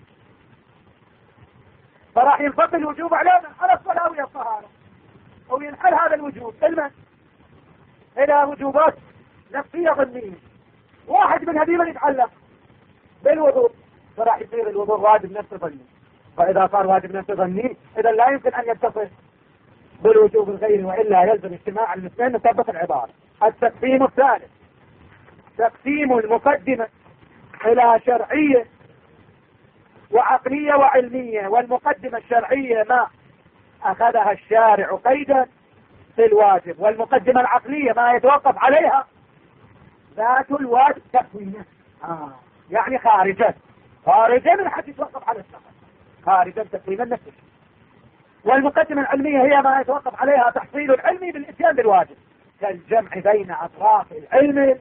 Speaker 1: فراح ينفضل الوجوب على على الصلاة ويا الطهارة، أو ينحل هذا الوجوب المن إلى وجوبات نفسية ظنية. واحد من هذه من يتعلق بالوضوء فراح يصير الوضوء واجب نفسه ظني، فإذا صار واجب نفسه ظني إذا لا يمكن أن يتصف بالوجوب الغيري، وإلا يلزم اجتماع المثلين. نطبق العبارة. التقسيم الثالث تقسيم المقدمة إلى شرعية وعقلية وعلمية. والمقدمة الشرعية ما أخذها الشارع قيدا في الواجب، والمقدمة العقلية ما يتوقف عليها ذات الواجب تكوينه، آه. يعني خارجا خارجا من حد يتوقف على السفر، خارجا تكوينا نفسه. والمقدمة العلمية هي ما يتوقف عليها تحصيل العلم بالاتيان بالواجب، كالجمع بين أطراف العلم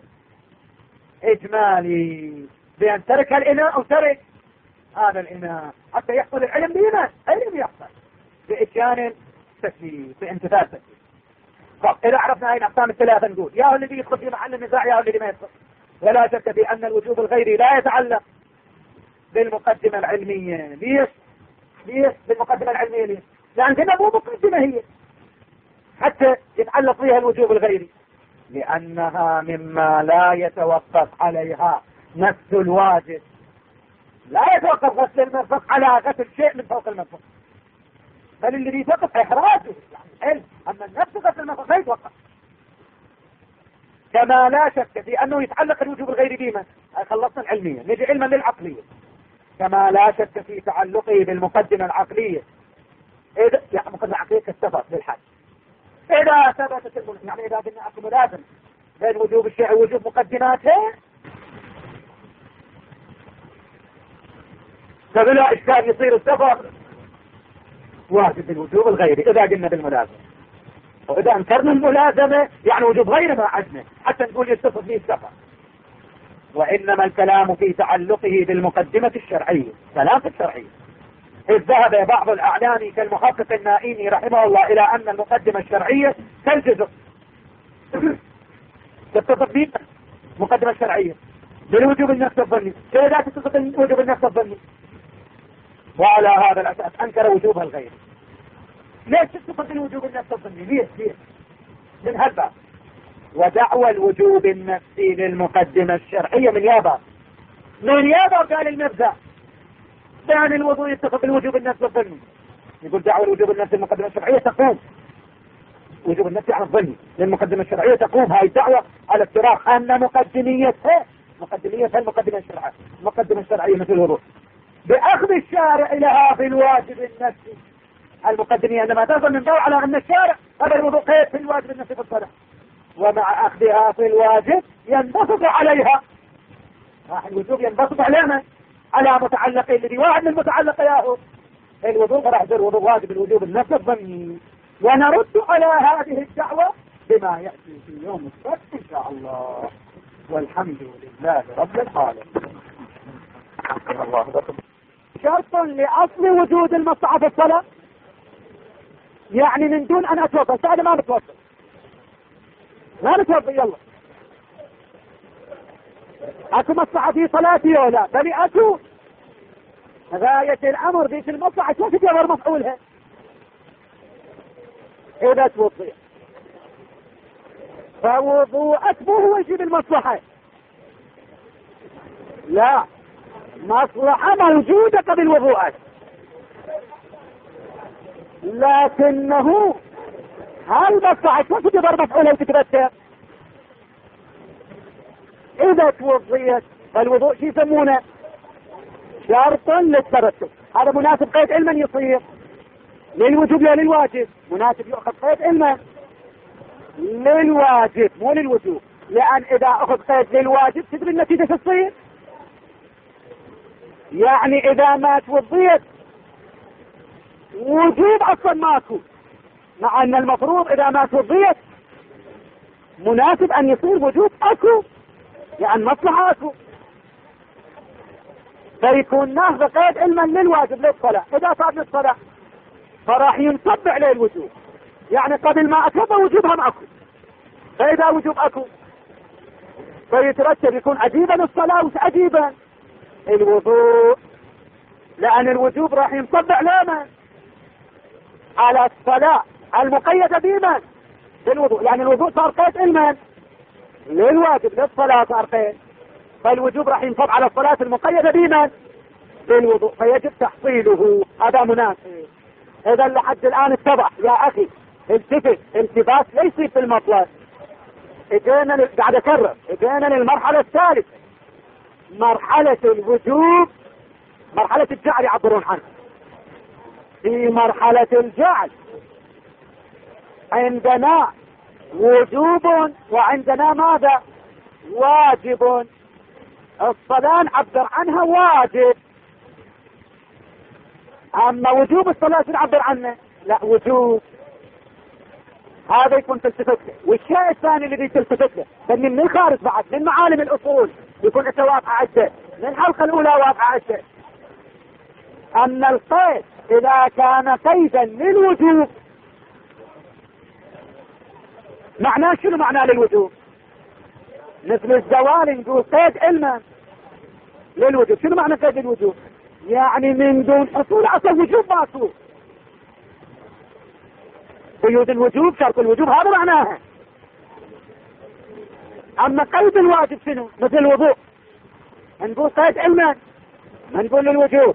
Speaker 1: إجمالي، بأن ترك الإناء أو ترك هذا الإناء حتى يحصل العلم بما علم يحصل بإتيان تكليف بامتثال تكليف. طب إذا عرفنا هاي الأقسام الثلاثة نقول يا هو الذي يدخل في محل النزاع يا هو الذي ما يدخل. ولا شك في أن الوجوب الغيري لا يتعلق بالمقدمة العلمية. ليش؟ ليش بالمقدمة العلمية؟ ليش؟ لأن كنا مو مقدمة هي حتى يتعلق فيها الوجوب الغيري، لأنها مما لا يتوقف عليها نفس الواجب. لا يتوقف غسل المرفق على غسل شيء من فوق المرفق، بل الذي يتوقف إحراجه يعني العلم، أما النفس غسل المرفق لا يتوقف. كما لا شك في أنه يتعلق الوجوب الغيري بما خلصنا العلمية، نجي علما للعقلية. كما لا شك في تعلقه بالمقدمة العقلية، إذا يعني مقدمة عقلية كالسفر للحج، إذا ثبتت الملازمة، يعني إذا قلنا أكو ملازمة بين وجوب الشيء ووجوب مقدماته فبلا إشكال يصير السفر واجب بالوجوب الغيري إذا قلنا بالملازمة. وإذا انكرنا الملازمة يعني وجوب غير ما عدنا حتى نقول يتصف به السفر. وإنما الكلام في تعلقه بالمقدمة الشرعية، ثلاثة الشرعية. إذ ذهب بعض الأعلام كالمحقق النائيني رحمه الله إلى أن المقدمة الشرعية كالجزء تتطبيق مقدمة الشرعية بالوجوب النفس الظني، كيف لا تتطبق الوجوب النفس الظني؟ وعلى هذا الأساس أنكر وجوبها الغير. ليش تتطبق الوجوب النفس الظني؟ ليش ليش من هالباب. ودعوى الوجوب النفسي للمقدمة الشرعية من يابا من يابا قال المبدأ بأن الوضوء يتفق الوجوب النفسي الظني. يقول دعوى الوجوب النفسي للمقدمة الشرعية تقوم وجوب النفسي على الظني للمقدمة الشرعية تقوم هاي الدعوة على افتراض أن مقدميتها مقدميتها المقدمة الشرعية المقدمة الشرعية مثل الوضوء بأخذ الشارع لها في الواجب النفسي. المقدمية عندما تظن من ضوء على أن الشارع هذا الوضوء قيد في الواجب النفسي في الصلاة، ومع أخذها في الواجب ينبسط عليها. راح الوجوب ينبسط علينا على متعلق الذي واحد من المتعلق ياهو الوضوء راح يصير وضوء واجب الوجوب النفس الظني. ونرد على هذه الدعوة بما يأتي في يوم السبت إن شاء الله، والحمد لله رب العالمين. شرط لأصل وجود المصلحة في الصلاة، يعني من دون أن أتوضأ سأل ما بتوضأ لا بتوضأ يلا أكو مصلحة في صلاتي ولا بل أكو غاية الأمر ذيك المصلحة كيف يقدر مفعولها إذا توضأ فوضوءك مو هو يجيب المصلحة، لا مصلحة موجودة قبل وضوءك، لكنه هل مصلحة كيف يقدر مفعولها وتترتب إذا توضيت. فالوضوء شو يسمونه شرط للترتب. هذا مناسب قيد علما يصير للوجوب لا للواجب، مناسب يأخذ قيد علما للواجب مو للوجوب، لأن إذا أخذ قيد للواجب تدري النتيجة تصير. يعني إذا ما توضيت وجوب أصلا ماكو، مع أن المفروض إذا ما توضيت مناسب أن يصير وجوب أكو، يعني مصلحة أكو، فيكون ناخذ قيد علما للواجب للصلاة. إذا صار للصلاة فراح ينصب عليه الوجوب، يعني قبل ما أتوضأ وجوبها معكو، فإذا وجوب أكو فيترتب يكون عجيبا الصلاة وش عجيبا الوضوء، لأن الوجوب راح ينصب علامة على الصلاة المقيدة بمن بالوضوء، يعني الوضوء صار قيد علما للواجب للصلاة صار قيد، فالوجوب راح ينصب على الصلاة المقيدة بمن بالوضوء فيجب تحصيله. هذا مناسب. إذا لحد الآن اتضح يا أخي التفت التباس ليس في المطلب. اجينا قاعد اكرر اجينا للمرحلة الثالثة مرحلة الوجوب، مرحلة الجعل يعبرون عنها. في مرحلة الجعل عندنا وجوب وعندنا ماذا واجب. الصلاة نعبر عنها واجب، اما وجوب الصلاة نعبر عنه لا وجوب. هذا يكون تلتفت له. والشيء الثاني الذي تلتفت له بل من الخارج بعد من معالم الاصول يكون انت واقع عده من الحلقة الاولى واقع عده ان القيد اذا كان قيدا للوجوب معناه شنو معناه للوجوب؟ مثل الزوال نقول قيد علما للوجوب. شنو معنى قيد الوجوب؟ يعني من دون حصول اصل وجوب ماكو. قيود الوجوب شرط الوجوب هذا معناها. اما قيد الواجب شنو؟ مثل الوضوء نقول قيد علما ما نقول للوجوب.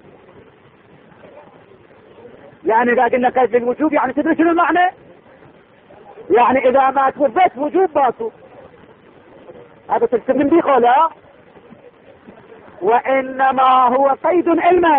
Speaker 1: يعني اذا قلنا قيد للوجوب يعني تدري شنو المعنى؟ يعني اذا ما توضيت وجوب باطل. هذا تلتزم به ولا؟ وانما هو قيد علما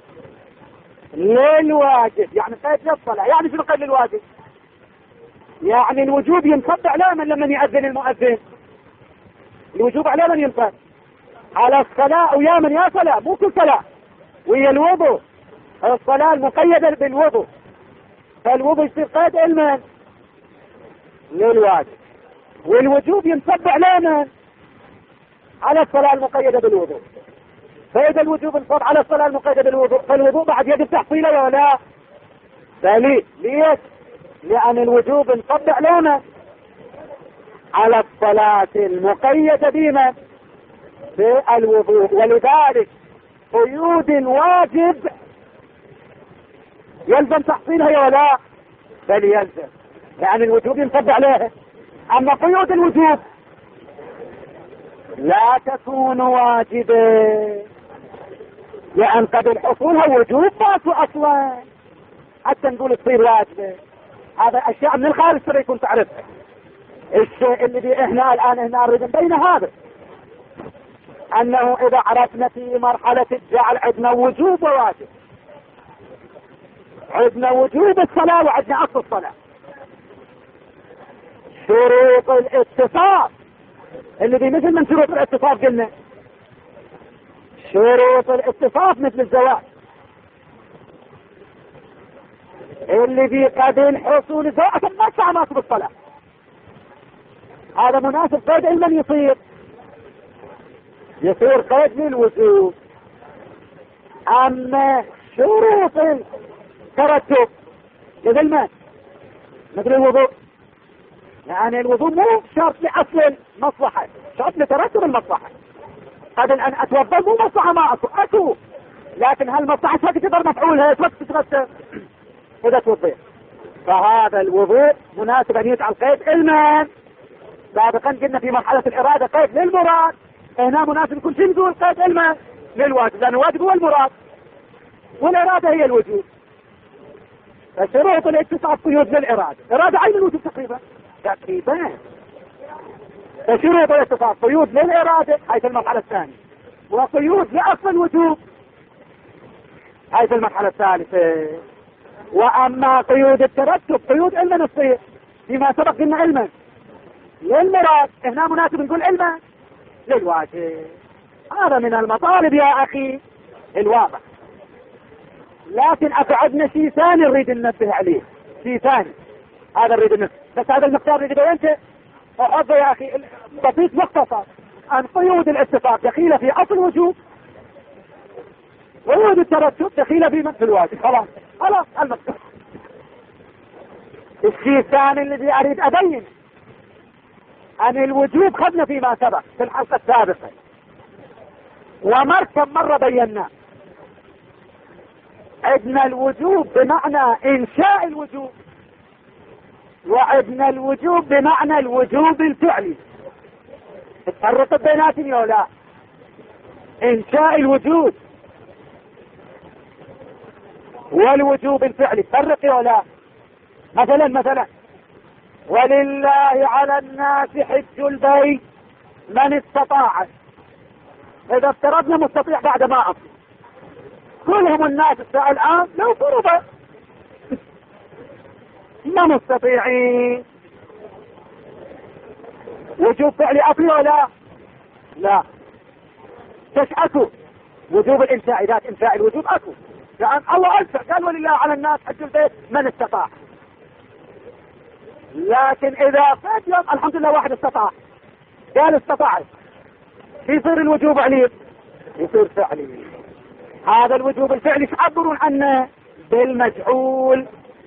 Speaker 1: للواجب، يعني قيد للصلاة. يعني شنو قيد للواجب؟ يعني الوجوب ينصب على من لما يأذن المؤذن. الوجوب على من ينصب؟ على الصلاة ويا من يا صلاة مو كل صلاة وهي الوضوء. الصلاة المقيدة بالوضوء فالوضوء يصير قيد علما للواجب، والوجوب ينصب على من؟ على الصلاة المقيدة بالوضوء. فإذا الوجوب انصب على الصلاة المقيدة بالوضوء، فالوضوء بعد يجب تحصيله ولا بلي؟ ليش؟ لأن الوجوب انصب علينا على الصلاة المقيدة بما بالوضوء، ولذلك قيود الواجب يلزم تحصيلها ولا بل يلزم، لأن الوجوب ينصب عليها. أما قيود الوجوب لا تكون واجبة، لأن قبل حصولها وجوب فاتو أصلا حتى نقول تصير واجبة. هذا أشياء من الخارج ترى يكون تعرفها. الشيء اللي احنا الآن هنا نريد نبين هذا، أنه إذا عرفنا في مرحلة الجعل عندنا وجوب وواجب، عندنا وجوب الصلاة وعندنا أصل الصلاة. شروط الاتصاف اللي دي مثل من شروط الاتصاف قلنا، شروط الاتصاف مثل الزواج اللي دي قبل حصول الزواج ما تعمل بالصلاة. هذا مناسب قيد علما يصير يصير قيد للوجوب. أما شروط الترتب مثل ما مثل الوضوء، يعني الوضوء مو شرط لأصل المصلحة، شرط لترتب المصلحة. قبل أن أتوضأ مو مصلحة ما أتوب، لكن هالمصلحة تقدر مفعولها تترتب إذا توضيت. فهذا الوضوء مناسب أن يجعل قيد علما. سابقا قلنا في مرحلة الإرادة قيد للمراد، هنا مناسب يكون شنو نقول قيد علما للواجب، لأن الواجب هو المراد والإرادة هي الوجوب. فشروط الاتصاف قيود للإرادة، إرادة عين الوجوب تقريبا تقريبا. فشروط الاتصاف قيود للإرادة هاي في المرحلة الثانية، وقيود لأصل الوجوب هاي في المرحلة الثالثة. وأما قيود الترتب قيود علما تصير فيما سبق قلنا علما للمراد، هنا مناسب نقول علما للواجب. هذا من المطالب يا أخي الواضح. لكن أقعدنا شيء ثاني نريد ننبه عليه، شيء ثاني هذا نريد ننبه، بس هذا المقدار اللي بينته أحضر يا أخي بسيط مختصر. أن قيود الاتفاق دخيلة في أصل الوجوب، وقيود الترتب دخيلة في في الواجب. خلاص خلاص المقدار. الشيء الثاني الذي أريد أبين أن الوجوب خدنا فيما سبق في الحلقة السابقة، ومر كم مرة بينا عندنا الوجوب بمعنى إنشاء الوجوب، وعندنا الوجوب بمعنى الوجوب الفعلي. تفرق بيناتهم ولا لا؟ إنشاء الوجوب والوجوب الفعلي تفرق ولا لا؟ مثلا مثلا ولله على الناس حج البيت من استطاع. إذا افترضنا مستطيع بعد ما أصل كلهم الناس الآن لو فرض ما مستطيعين، وجوب فعلي أصلي ولا لا؟ تشأكوا وجوب الإنشاء، ذات إنشاء الوجوب أكو، لأن الله أنشأ قال ولله على الناس حج البيت من استطاع. لكن إذا فات يوم الحمد لله واحد استطاع قال استطاع، يصير الوجوب عليه يصير فعلي. هذا الوجوب الفعلي تعبرون عنه بالمجعول،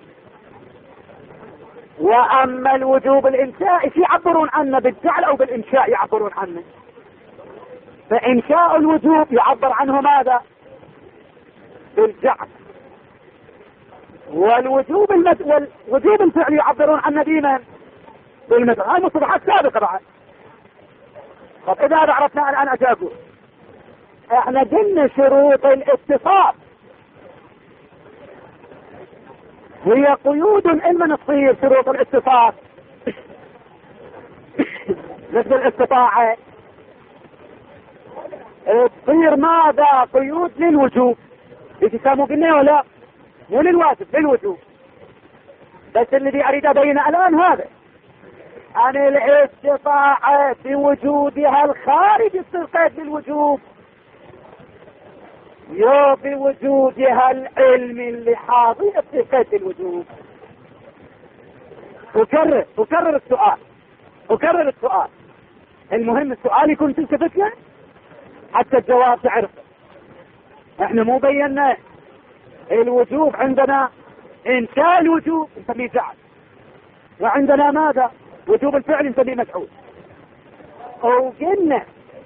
Speaker 1: وأما الوجوب الإنشائي يعبرون عنه بالجعل أو بالإنشاء يعبرون عنه. فإنشاء الوجوب يعبر عنه ماذا؟ بالجعل. والوجوب المد... والوجوب الفعلي يعبرون عنه ديما بالمجعل. هاي مصطلحات سابقة بعد. طب إذا هذا عرفنا الآن أجابه. احنا قلنا شروط الاتصال هي قيود علما تصير شروط الاتصال مثل الاستطاعة تصير ماذا؟ قيود للوجوب. يسموا قلنا ولا مو للواجب للوجوب. بس الذي اريد ابينه الان هذا ان الاستطاعة بوجودها الخارج يصير قيد للوجوب، يو بوجودها العلم اللي حاضر يصير قيد للوجوب. أكرر أكرر السؤال أكرر السؤال المهم السؤال يكون تلتفت له حتى الجواب تعرف. احنا مو بينا الوجوب عندنا انشاء الوجوب نسميه فعل، وعندنا ماذا؟ وجوب الفعل نسميه مفعول. وقلنا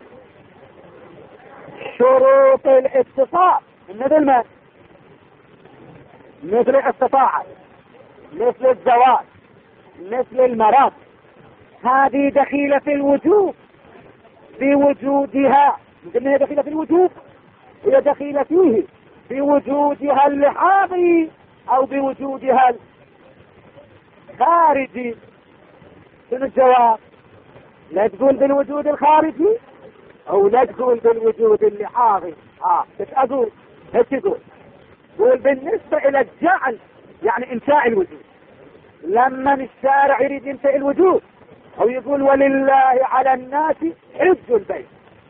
Speaker 1: شروط الاتصال مثل ما مثل الاستطاعة، مثل الزواج، مثل المرض، هذه دخيلة في الوجوب بوجودها، قلنا هي دخيلة في الوجوب، هي دخيلة فيه بوجودها اللحاظي او بوجودها الخارجي. شنو الجواب؟ لا تقول بالوجود الخارجي او لا تقول بالوجود اللحاظي. اه ايش اقول؟ ايش تقول؟ قول بالنسبة الى الجعل يعني انشاء الوجود، لما الشارع يريد ينشئ الوجود او يقول ولله على الناس حج البيت،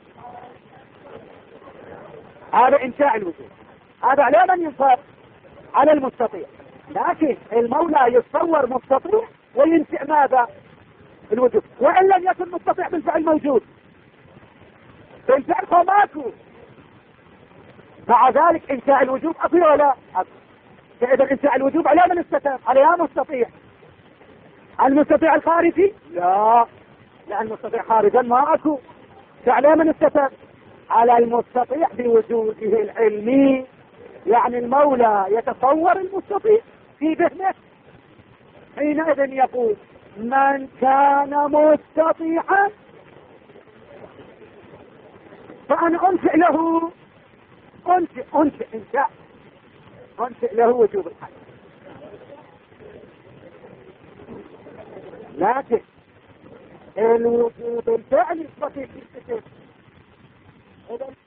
Speaker 1: هذا انشاء الوجود، هذا على من ينصب؟ على المستطيع. لكن المولى يتصور مستطيع وينشئ ماذا؟ الوجود، وان لم يكن مستطيع بالفعل موجود، بالفعل فماكو، مع ذلك انشاء الوجوب اصيل ولا اصيل؟ فاذا انشاء الوجوب على من استتاب؟ على يا مستطيع. المستطيع الخارجي؟ لا، لان المستطيع خارجا ما اكو، فعلى من استتاب؟ على المستطيع بوجوده العلمي. يعني المولى يتصور المستطيع في ذهنه، حينئذ يقول من كان مستطيعا فانا انشئ له، انشئ انشئ انشاء انشئ له وجوب الحج. لكن الوجوب الفعلي يستطيع في الكتاب.